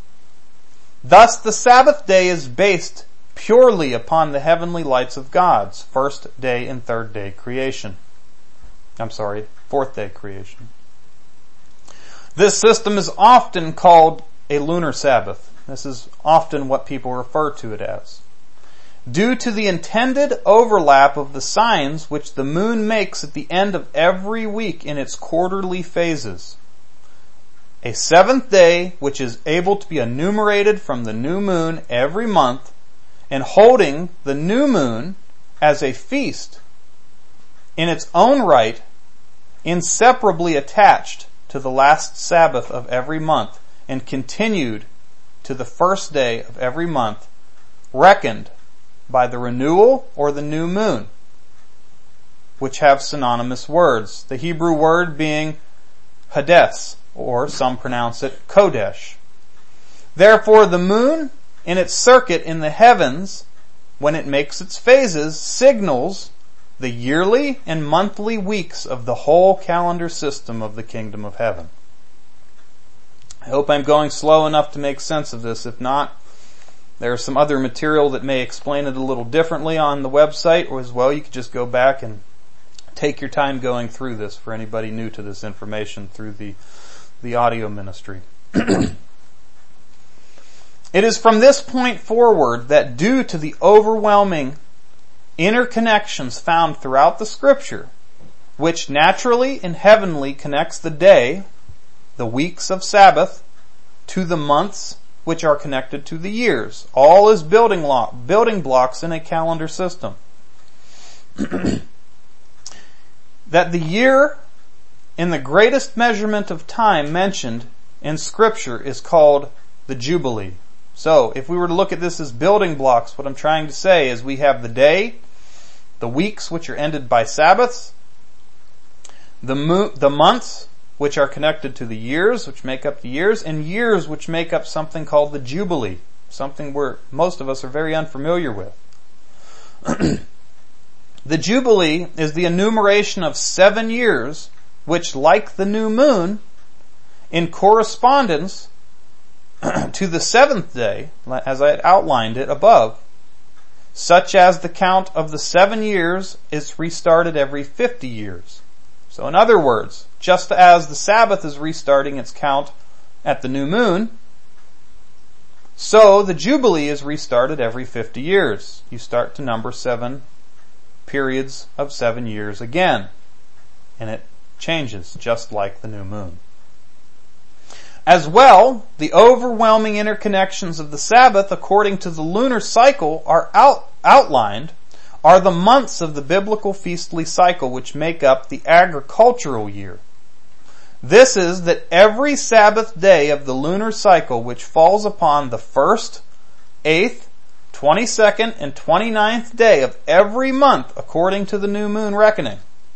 Thus the Sabbath day is based purely upon the heavenly lights of God's first day and third day creation. I'm sorry, fourth day creation. This system is often called a lunar Sabbath. This is often what people refer to it as. Due to the intended overlap of the signs which the moon makes at the end of every week in its quarterly phases. A seventh day which is able to be enumerated from the new moon every month, and holding the new moon as a feast in its own right, inseparably attached to the last Sabbath of every month and continued to the first day of every month, reckoned by the renewal or the new moon, which have synonymous words. The Hebrew word being Hades, or some pronounce it Kodesh. Therefore the moon in its circuit in the heavens, when it makes its phases, signals the yearly and monthly weeks of the whole calendar system of the kingdom of heaven. I hope I'm going slow enough to make sense of this. If not, there's some other material that may explain it a little differently on the website, or as well you could just go back and take your time going through this for anybody new to this information through the, the audio ministry. It is from this point forward that, due to the overwhelming interconnections found throughout the Scripture, which naturally and heavenly connects the day, the weeks of Sabbath, to the months, which are connected to the years. All is building block, building blocks in a calendar system. That the year in the greatest measurement of time mentioned in Scripture is called the Jubilee. So, if we were to look at this as building blocks, what I'm trying to say is we have the day, the weeks, which are ended by Sabbaths, the mo- the months, which are connected to the years, which make up the years, and years, which make up something called the Jubilee, something where most of us are very unfamiliar with. The Jubilee is the enumeration of seven years, which, like the new moon, in correspondence to the seventh day, as I had outlined it above, such as the count of the seven years is restarted every fifty years. So in other words, just as the Sabbath is restarting its count at the new moon, so the Jubilee is restarted every fifty years. You start to number seven periods of seven years again, and it changes just like the new moon. As well, the overwhelming interconnections of the Sabbath according to the lunar cycle are out, outlined are the months of the biblical feastly cycle which make up the agricultural year. This is that every Sabbath day of the lunar cycle, which falls upon the first, eighth, twenty-second, and twenty-ninth day of every month according to the new moon reckoning,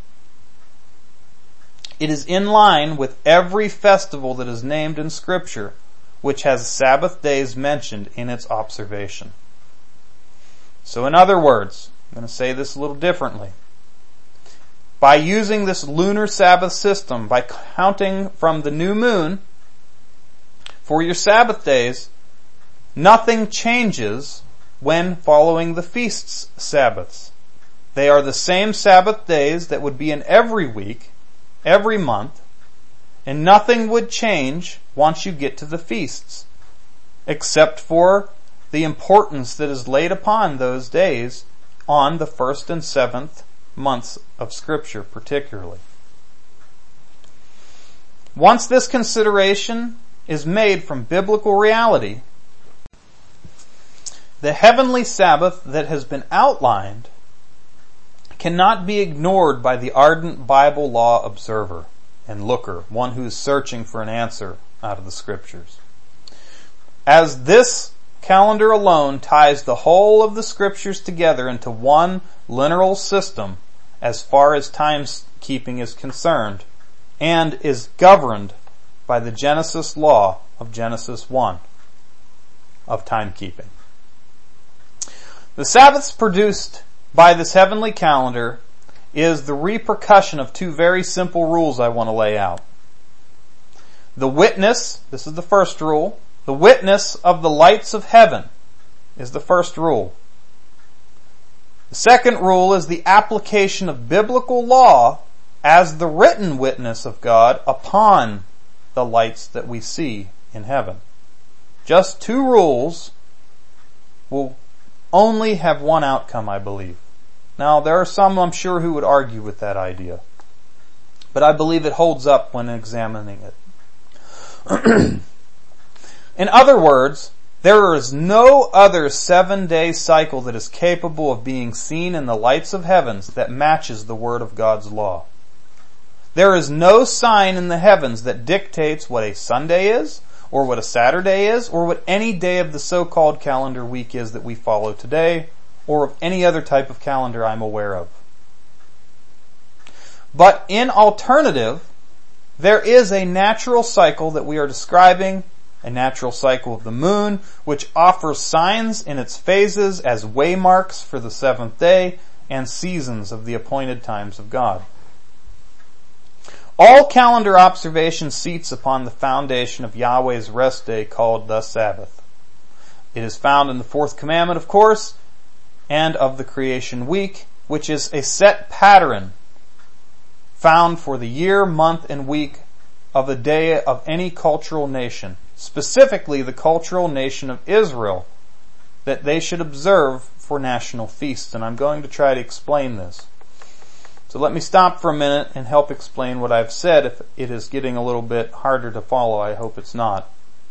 it is in line with every festival that is named in Scripture, which has Sabbath days mentioned in its observation. So in other words, I'm going to say this a little differently. By using this lunar Sabbath system, by counting from the new moon for your Sabbath days, nothing changes when following the feast's Sabbaths. They are the same Sabbath days that would be in every week, every month, and nothing would change once you get to the feasts, except for the importance that is laid upon those days on the first and seventh months of Scripture particularly. Once this consideration is made from biblical reality, the heavenly Sabbath that has been outlined cannot be ignored by the ardent Bible law observer and looker, one who is searching for an answer out of the Scriptures. As this calendar alone ties the whole of the Scriptures together into one lineal system as far as timekeeping is concerned, and is governed by the Genesis law of Genesis one of timekeeping. The Sabbaths produced by this heavenly calendar is the repercussion of two very simple rules I want to lay out. The witness, this is the first rule, the witness of the lights of heaven is the first rule. The second rule is the application of biblical law as the written witness of God upon the lights that we see in heaven. Just two rules will only have one outcome, I believe. Now, there are some, I'm sure, who would argue with that idea, but I believe it holds up when examining it. In other words, there is no other seven-day cycle that is capable of being seen in the lights of heavens that matches the Word of God's law. There is no sign in the heavens that dictates what a Sunday is, or what a Saturday is, or what any day of the so-called calendar week is that we follow today, or of any other type of calendar I'm aware of. But in alternative, there is a natural cycle that we are describing, a natural cycle of the moon, which offers signs in its phases as waymarks for the seventh day and seasons of the appointed times of God. All calendar observation seats upon the foundation of Yahweh's rest day called the Sabbath. It is found in the fourth commandment, of course, and of the creation week, which is a set pattern found for the year, month, and week of a day of any cultural nation, specifically the cultural nation of Israel, that they should observe for national feasts. And I'm going to try to explain this. So let me stop for a minute and help explain what I've said. If it is getting a little bit harder to follow, I hope it's not.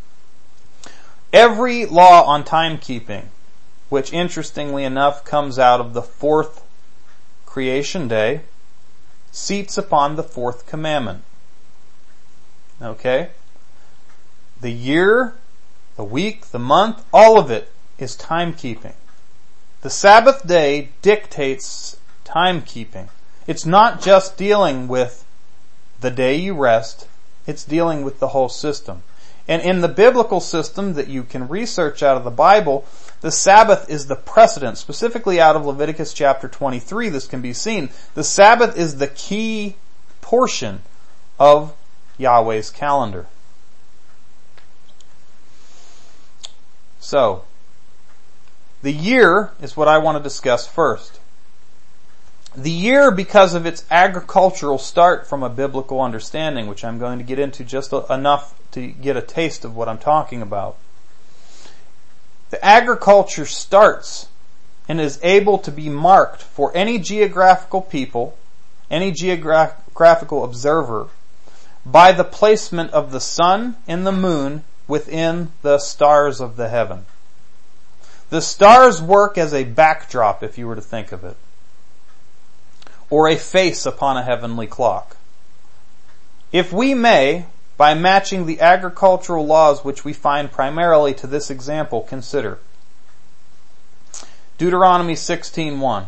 Every law on timekeeping, which interestingly enough comes out of the fourth creation day, seats upon the fourth commandment. Okay? The year, the week, the month, all of it is timekeeping. The Sabbath day dictates timekeeping. It's not just dealing with the day you rest, it's dealing with the whole system. And in the biblical system that you can research out of the Bible, the Sabbath is the precedent. Specifically out of Leviticus chapter twenty-three, this can be seen. The Sabbath is the key portion of Yahweh's calendar. So, the year is what I want to discuss first. The year, because of its agricultural start from a biblical understanding, which I'm going to get into just enough to get a taste of what I'm talking about. The agriculture starts and is able to be marked for any geographical people, any geographical observer, by the placement of the sun and the moon within the stars of the heaven. The stars work as a backdrop, if you were to think of it, or a face upon a heavenly clock. If we may, by matching the agricultural laws which we find primarily to this example, consider Deuteronomy sixteen one.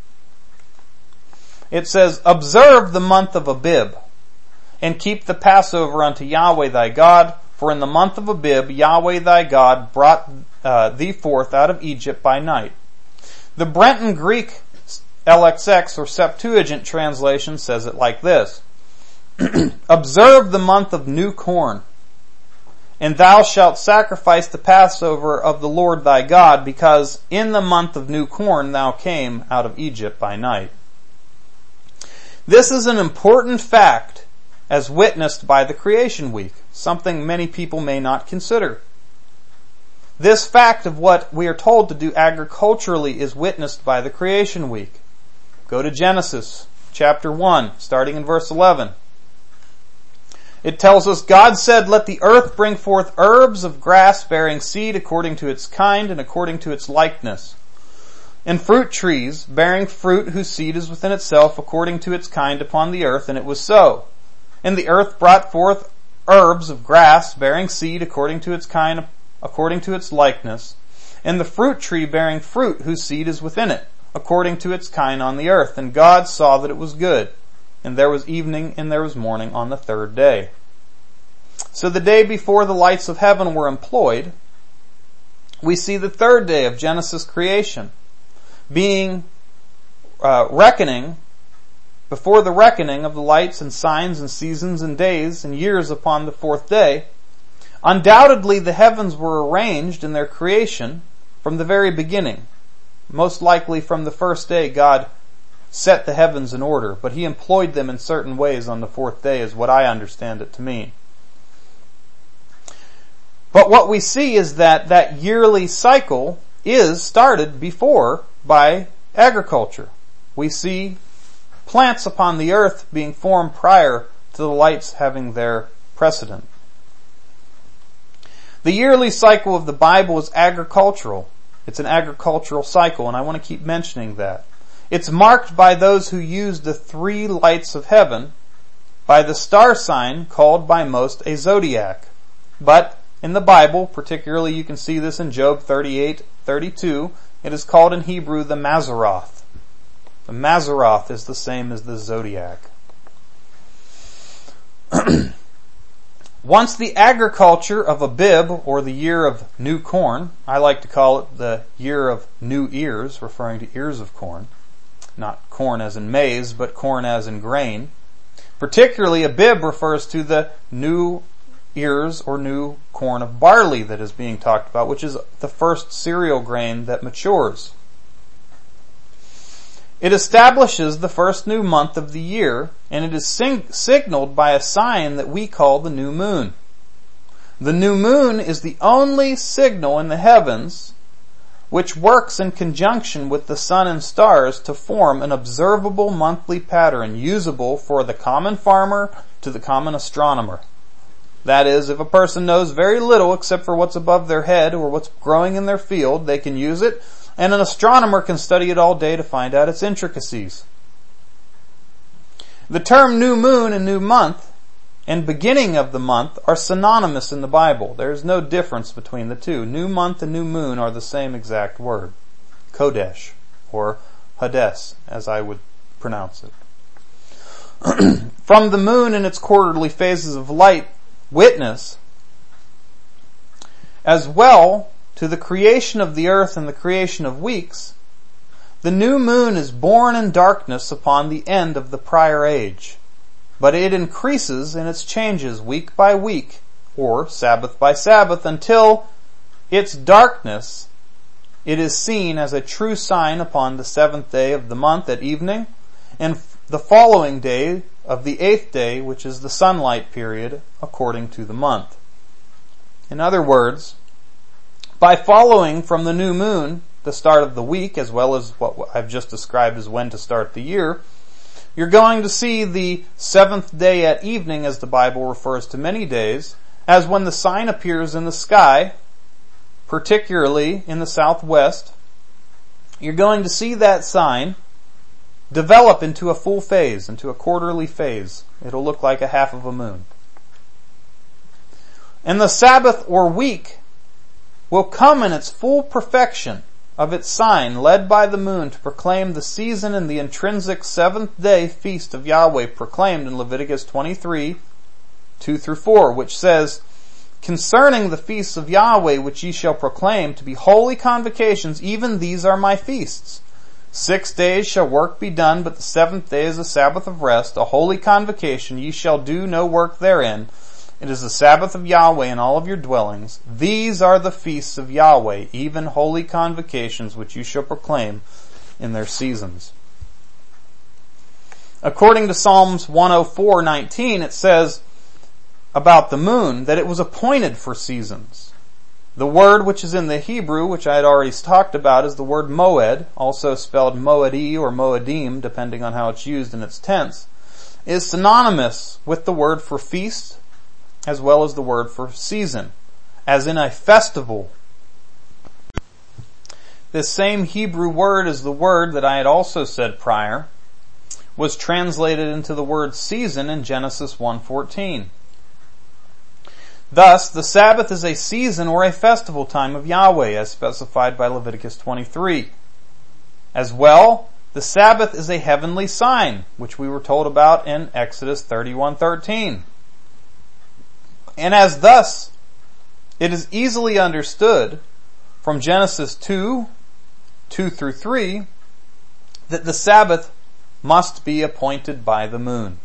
It says, "Observe the month of Abib, and keep the Passover unto Yahweh thy God, for in the month of Abib Yahweh thy God brought uh, thee forth out of Egypt by night." The Brenton Greek L X X or Septuagint translation says it like this: "Observe the month of new corn, and thou shalt sacrifice the Passover of the Lord thy God, because in the month of new corn thou came out of Egypt by night." This is an important fact as witnessed by the creation week, something many people may not consider. This fact of what we are told to do agriculturally is witnessed by the creation week. Go to Genesis chapter one, starting in verse eleven. It tells us, God said, let the earth bring forth herbs of grass bearing seed according to its kind and according to its likeness, and fruit trees bearing fruit whose seed is within itself according to its kind upon the earth, and it was so. And the earth brought forth herbs of grass bearing seed according to its kind, according to its likeness, and the fruit tree bearing fruit whose seed is within it, according to its kind on the earth. And God saw that it was good. And there was evening and there was morning on the third day. So the day before the lights of heaven were employed, we see the third day of Genesis creation being uh, reckoning, before the reckoning of the lights and signs and seasons and days and years upon the fourth day. Undoubtedly the heavens were arranged in their creation from the very beginning. Most likely from the first day God set the heavens in order, but he employed them in certain ways on the fourth day is what I understand it to mean. But what we see is that that yearly cycle is started before by agriculture. We see plants upon the earth being formed prior to the lights having their precedent. The yearly cycle of the Bible is agricultural. It's an agricultural cycle, and I want to keep mentioning that. It's marked by those who use the three lights of heaven, by the star sign called by most a zodiac. But in the Bible, particularly you can see this in Job thirty-eight thirty-two, it is called in Hebrew the Mazzaroth. The Mazzaroth is the same as the zodiac. Once the agriculture of Abib, or the year of new corn, I like to call it the year of new ears, referring to ears of corn. Not corn as in maize, but corn as in grain. Particularly Abib refers to the new ears or new corn of barley that is being talked about, which is the first cereal grain that matures. It establishes the first new month of the year, and it is sing- signaled by a sign that we call the new moon. The new moon is the only signal in the heavens which works in conjunction with the sun and stars to form an observable monthly pattern usable for the common farmer to the common astronomer. That is, if a person knows very little except for what's above their head or what's growing in their field, they can use it, and an astronomer can study it all day to find out its intricacies. The term new moon and new month and beginning of the month are synonymous in the Bible. There is no difference between the two. New month and new moon are the same exact word. Kodesh, or Hades, as I would pronounce it. From the moon and its quarterly phases of light witness, as well to the creation of the earth and the creation of weeks, the new moon is born in darkness upon the end of the prior age, but it increases in its changes week by week, or Sabbath by Sabbath, until its darkness, it is seen as a true sign upon the seventh day of the month at evening, and the following day of the eighth day, which is the sunlight period, according to the month. In other words, by following from the new moon the start of the week, as well as what I've just described as when to start the year, you're going to see the seventh day at evening, as the Bible refers to many days, as when the sign appears in the sky, particularly in the southwest. You're going to see that sign develop into a full phase, into a quarterly phase. It'll look like a half of a moon. And the Sabbath or week will come in its full perfection of its sign, led by the moon, to proclaim the season and the intrinsic seventh day feast of Yahweh, proclaimed in Leviticus twenty-three, two through four, which says, concerning the feasts of Yahweh which ye shall proclaim to be holy convocations, even these are my feasts. Six days shall work be done, but the seventh day is a Sabbath of rest, a holy convocation. Ye shall do no work therein. It is the Sabbath of Yahweh in all of your dwellings. These are the feasts of Yahweh, even holy convocations, which you shall proclaim in their seasons. According to Psalms one oh four nineteen, it says about the moon that it was appointed for seasons. The word which is in the Hebrew, which I had already talked about, is the word moed, also spelled moedi or moedim, depending on how it's used in its tense, is synonymous with the word for feast as well as the word for season, as in a festival. This same Hebrew word is the word that I had also said prior was translated into the word season in Genesis one fourteen. Thus, the Sabbath is a season or a festival time of Yahweh, as specified by Leviticus twenty-three. As well, the Sabbath is a heavenly sign, which we were told about in Exodus thirty-one thirteen. And as thus, it is easily understood from Genesis two, two through three, that the Sabbath must be appointed by the moon.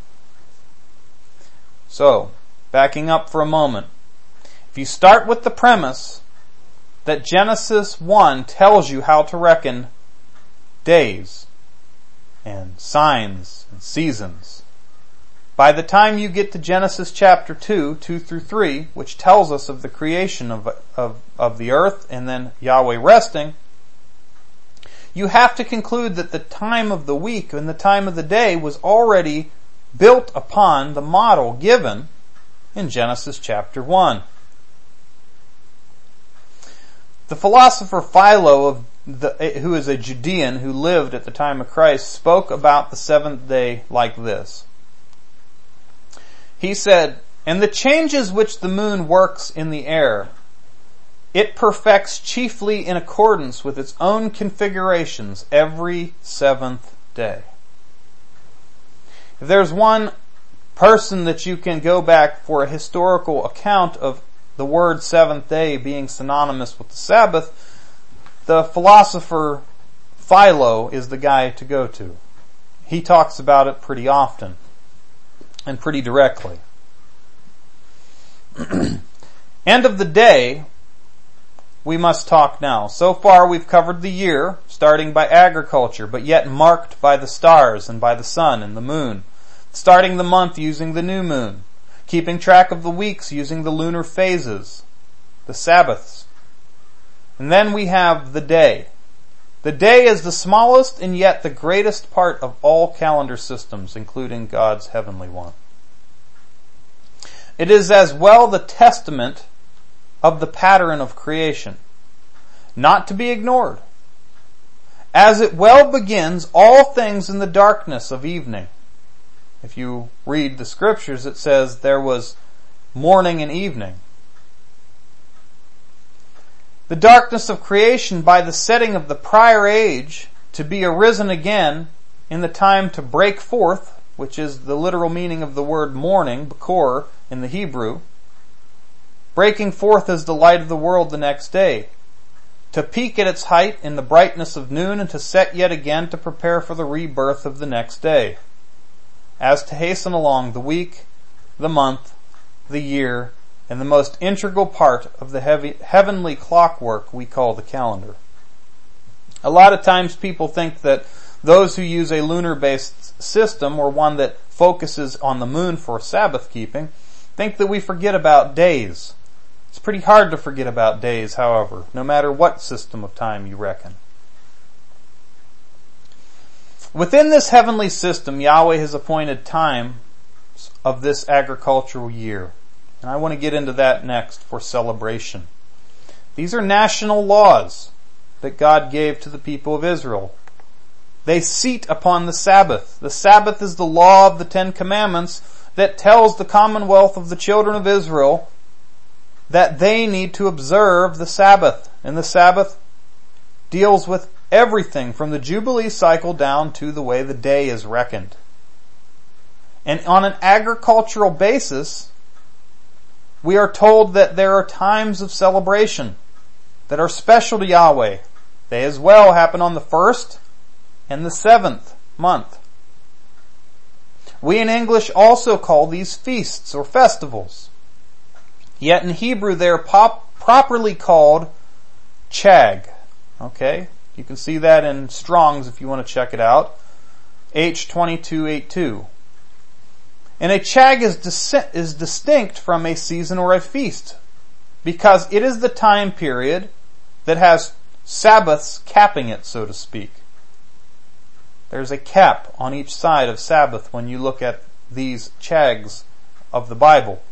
So, backing up for a moment, if you start with the premise that Genesis one tells you how to reckon days and signs and seasons, by the time you get to Genesis chapter two, two through three, which tells us of the creation of, of, of the earth and then Yahweh resting, you have to conclude that the time of the week and the time of the day was already built upon the model given in Genesis chapter one. The philosopher Philo, of the, who is a Judean who lived at the time of Christ, spoke about the seventh day like this. He said, "And the changes which the moon works in the air, it perfects chiefly in accordance with its own configurations every seventh day." If there's one person that you can go back for a historical account of the word seventh day being synonymous with the Sabbath, the philosopher Philo is the guy to go to. He talks about it pretty often and pretty directly. End of the day, we must talk now. So far we've covered the year, starting by agriculture, but yet marked by the stars and by the sun and the moon. Starting the month using the new moon. Keeping track of the weeks using the lunar phases. The Sabbaths. And then we have the day. The day is the smallest and yet the greatest part of all calendar systems, including God's heavenly one. It is as well the testament of the pattern of creation, not to be ignored, as it well begins all things in the darkness of evening. If you read the scriptures, it says there was morning and evening. The darkness of creation by the setting of the prior age to be arisen again in the time to break forth, which is the literal meaning of the word morning, bakor, in the Hebrew. Breaking forth as the light of the world the next day. To peak at its height in the brightness of noon and to set yet again to prepare for the rebirth of the next day. As to hasten along the week, the month, the year, and the most integral part of the heavy, heavenly clockwork we call the calendar. A lot of times people think that those who use a lunar-based system, or one that focuses on the moon for Sabbath keeping, think that we forget about days. It's pretty hard to forget about days, however, no matter what system of time you reckon. Within this heavenly system, Yahweh has appointed times of this agricultural year. And I want to get into that next for celebration. These are national laws that God gave to the people of Israel. They seat upon the Sabbath. The Sabbath is the law of the Ten Commandments that tells the commonwealth of the children of Israel that they need to observe the Sabbath. And the Sabbath deals with everything from the Jubilee cycle down to the way the day is reckoned. And on an agricultural basis, we are told that there are times of celebration that are special to Yahweh. They as well happen on the first and the seventh month. We in English also call these feasts or festivals. Yet in Hebrew they are pop- properly called Chag. Okay? You can see that in Strong's if you want to check it out. H twenty-two eighty-two. And a Chag is, dis- is distinct from a season or a feast. because it is the time period that has Sabbaths capping it, so to speak. There's a cap on each side of Sabbath when you look at these chags of the Bible.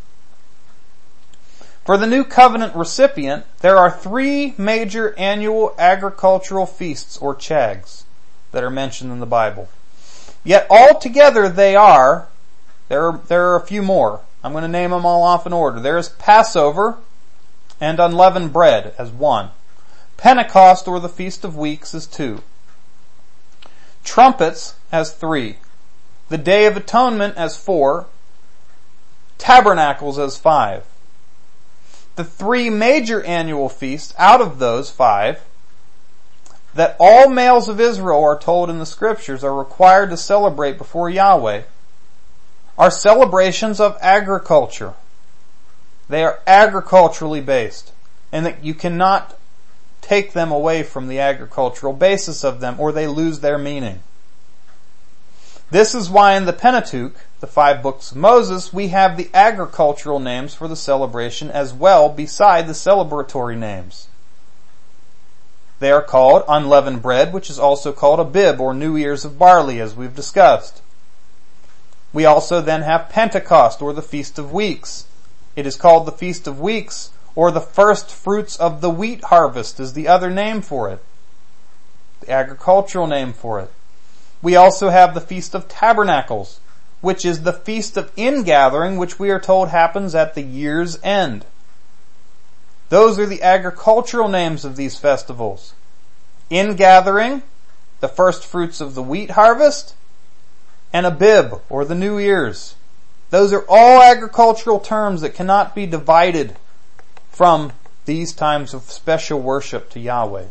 For the New Covenant recipient, there are three major annual agricultural feasts or chags that are mentioned in the Bible. Yet altogether they are, there are, there are a few more. I'm going to name them all off in order. There is Passover and unleavened bread as one. Pentecost or the Feast of Weeks as two. Trumpets as three. The Day of Atonement as four. Tabernacles as five. The three major annual feasts out of those five that all males of Israel are told in the scriptures are required to celebrate before Yahweh are celebrations of agriculture. They are agriculturally based, and that you cannot take them away from the agricultural basis of them or they lose their meaning. This is why in the Pentateuch, the five books of Moses, we have the agricultural names for the celebration as well beside the celebratory names. They are called unleavened bread, which is also called Abib or new ears of barley, as we've discussed. We also then have Pentecost or the Feast of Weeks. It is called the Feast of Weeks or the first fruits of the wheat harvest is the other name for it. The agricultural name for it. We also have the Feast of Tabernacles, which is the Feast of Ingathering, which we are told happens at the year's end. Those are the agricultural names of these festivals. Ingathering, the first fruits of the wheat harvest, and Abib, or the new ears. Those are all agricultural terms that cannot be divided from these times of special worship to Yahweh.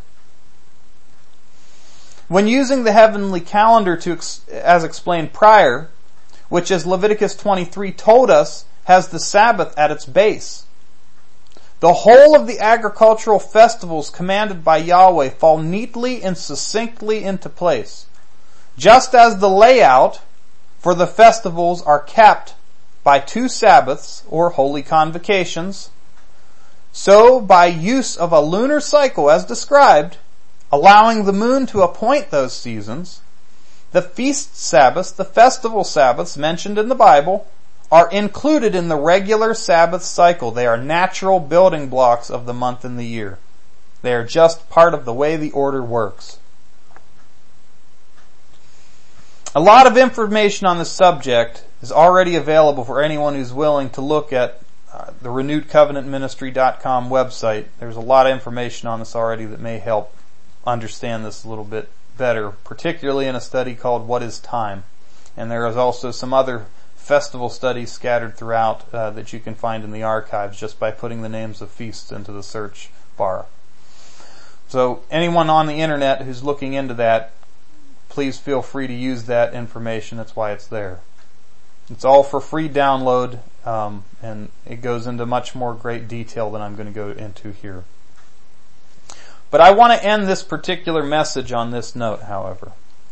When using the heavenly calendar to, as explained prior, which as Leviticus twenty-three told us, has the Sabbath at its base, the whole of the agricultural festivals commanded by Yahweh fall neatly and succinctly into place. Just as the layout for the festivals are capped by two Sabbaths or holy convocations, so by use of a lunar cycle as described, allowing the moon to appoint those seasons, the feast Sabbaths, the festival Sabbaths mentioned in the Bible, are included in the regular Sabbath cycle. They are natural building blocks of the month and the year. They are just part of the way the order works. A lot of information on this subject is already available for anyone who's willing to look at uh, the renewed covenant ministry dot com website. There's a lot of information on this already that may help understand this a little bit better, particularly in a study called What is Time? And there is also some other festival studies scattered throughout uh, that you can find in the archives just by putting the names of feasts into the search bar. So anyone on the internet who's looking into that, please feel free to use that information. That's why it's there. It's all for free download, um, and it goes into much more great detail than I'm going to go into here. But I want to end this particular message on this note, however.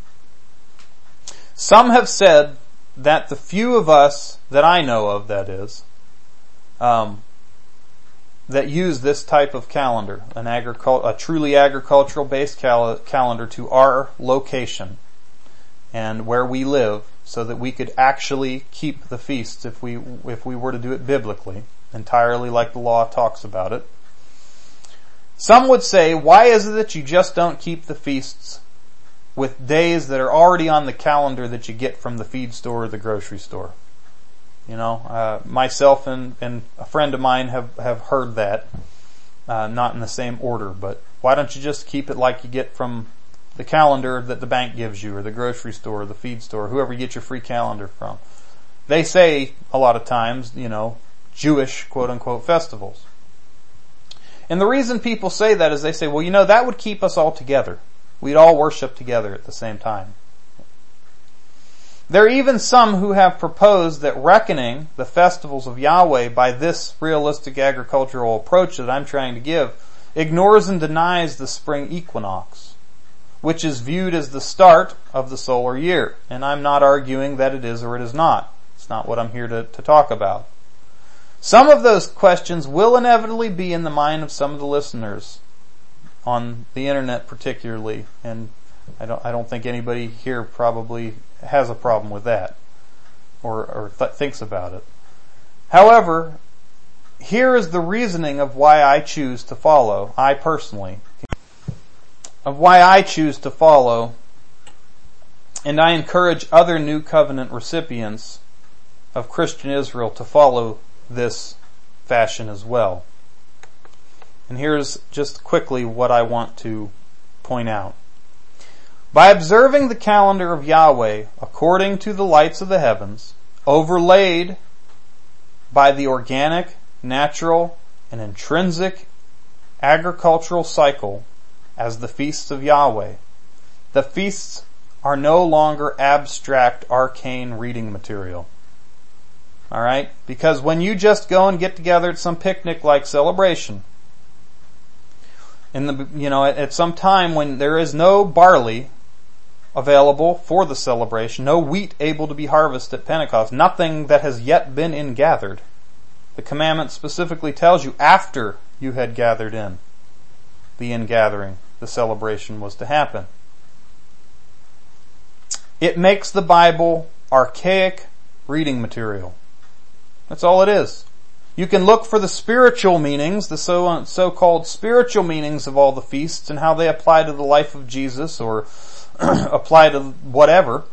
Some have said that the few of us that I know of, that is, um, that use this type of calendar, an agricul- a truly agricultural-based cal- calendar to our location and where we live, so that we could actually keep the feasts if we if we were to do it biblically, entirely like the law talks about it. Some would say, why is it that you just don't keep the feasts with days that are already on the calendar that you get from the feed store or the grocery store? You know, uh, myself and, and a friend of mine have, have heard that, uh, not in the same order, but why don't you just keep it like you get from the calendar that the bank gives you, or the grocery store, or the feed store, whoever you get your free calendar from? They say, a lot of times, you know, Jewish quote-unquote festivals. And the reason people say that is they say, well, you know, that would keep us all together. We'd all worship together at the same time. There are even some who have proposed that reckoning the festivals of Yahweh by this realistic agricultural approach that I'm trying to give ignores and denies the spring equinox, which is viewed as the start of the solar year. And I'm not arguing that it is or it is not. It's not what I'm here to, to talk about. Some of those questions will inevitably be in the mind of some of the listeners on the internet particularly, and I don't I don't think anybody here probably has a problem with that or, or th- thinks about it. However, here is the reasoning of why I choose to follow, I personally, of why I choose to follow, and I encourage other New Covenant recipients of Christian Israel to follow this fashion as well. And here's just quickly what I want to point out. By observing the calendar of Yahweh according to the lights of the heavens, overlaid by the organic, natural, and intrinsic agricultural cycle as the feasts of Yahweh, the feasts are no longer abstract, arcane reading material. Alright? Because when you just go and get together at some picnic-like celebration, in the, you know, at, at some time when there is no barley available for the celebration, no wheat able to be harvested at Pentecost, nothing that has yet been ingathered. The commandment specifically tells you after you had gathered in the ingathering, the celebration was to happen. It makes the Bible archaic reading material. That's all it is. You can look for the spiritual meanings, the so, so-called spiritual meanings of all the feasts and how they apply to the life of Jesus or apply to whatever.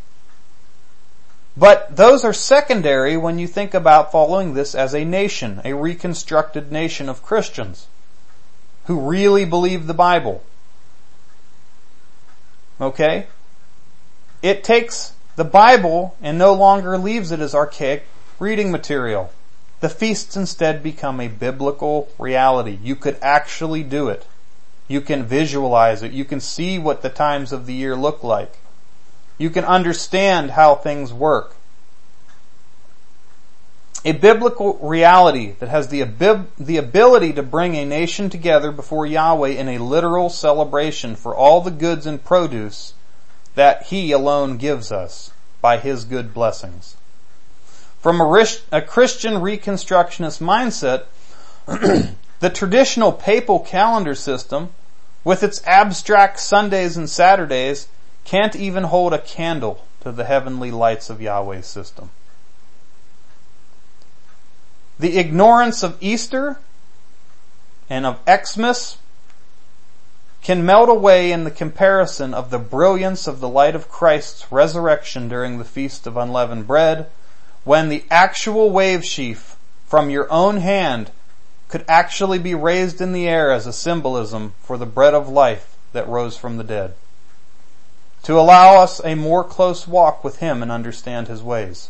But those are secondary when you think about following this as a nation, a reconstructed nation of Christians who really believe the Bible. Okay? It takes the Bible and no longer leaves it as archaic reading material. The feasts instead become a biblical reality. You could actually do it. You can visualize it. You can see what the times of the year look like. You can understand how things work. A biblical reality that has the, ab- the ability to bring a nation together before Yahweh in a literal celebration for all the goods and produce that He alone gives us by His good blessings. From a, rish- a Christian Reconstructionist mindset, the traditional papal calendar system, with its abstract Sundays and Saturdays, can't even hold a candle to the heavenly lights of Yahweh's system. The ignorance of Easter and of Xmas can melt away in the comparison of the brilliance of the light of Christ's resurrection during the Feast of Unleavened Bread, when the actual wave sheaf from your own hand could actually be raised in the air as a symbolism for the bread of life that rose from the dead, to allow us a more close walk with Him and understand His ways.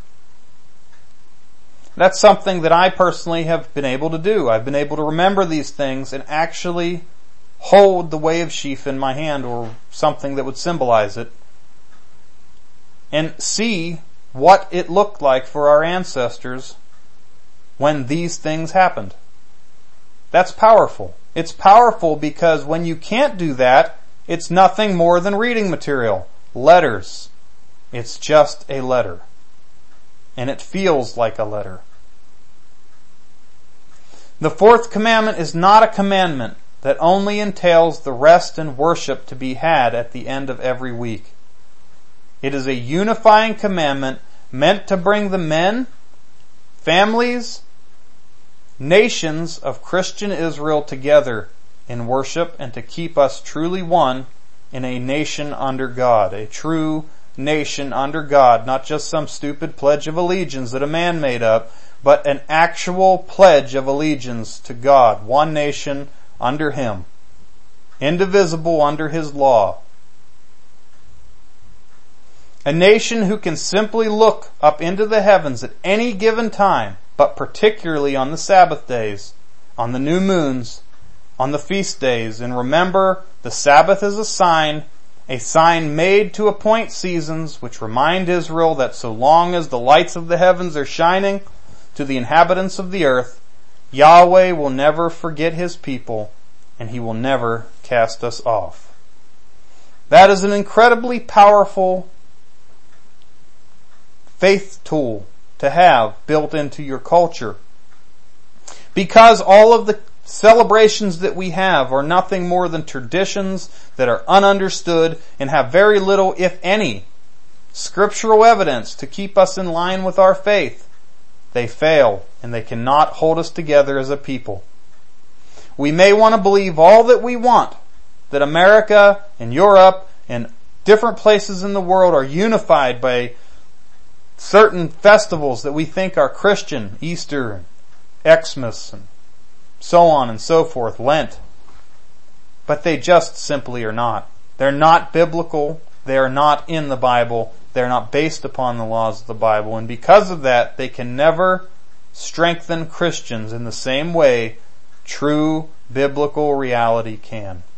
That's something that I personally have been able to do. I've been able to remember these things and actually hold the wave sheaf in my hand or something that would symbolize it and see what it looked like for our ancestors when these things happened. That's powerful. It's powerful because when you can't do that, it's nothing more than reading material. Letters. It's just a letter. And it feels like a letter. The fourth commandment is not a commandment that only entails the rest and worship to be had at the end of every week. It is a unifying commandment meant to bring the men, families, nations of Christian Israel together in worship and to keep us truly one in a nation under God, a true nation under God, not just some stupid pledge of allegiance that a man made up, but an actual pledge of allegiance to God, one nation under Him, indivisible under His law. A nation who can simply look up into the heavens at any given time, but particularly on the Sabbath days, on the new moons, on the feast days, and remember the Sabbath is a sign, a sign made to appoint seasons, which remind Israel that so long as the lights of the heavens are shining to the inhabitants of the earth, Yahweh will never forget His people, and He will never cast us off. That is an incredibly powerful faith tool to have built into your culture. Because all of the celebrations that we have are nothing more than traditions that are ununderstood and have very little, if any, scriptural evidence to keep us in line with our faith, they fail and they cannot hold us together as a people. We may want to believe all that we want, that America and Europe and different places in the world are unified by certain festivals that we think are Christian, Easter, and Xmas, and so on and so forth, Lent. But they just simply are not. They're not biblical. They are not in the Bible. They're not based upon the laws of the Bible. And because of that, they can never strengthen Christians in the same way true biblical reality can.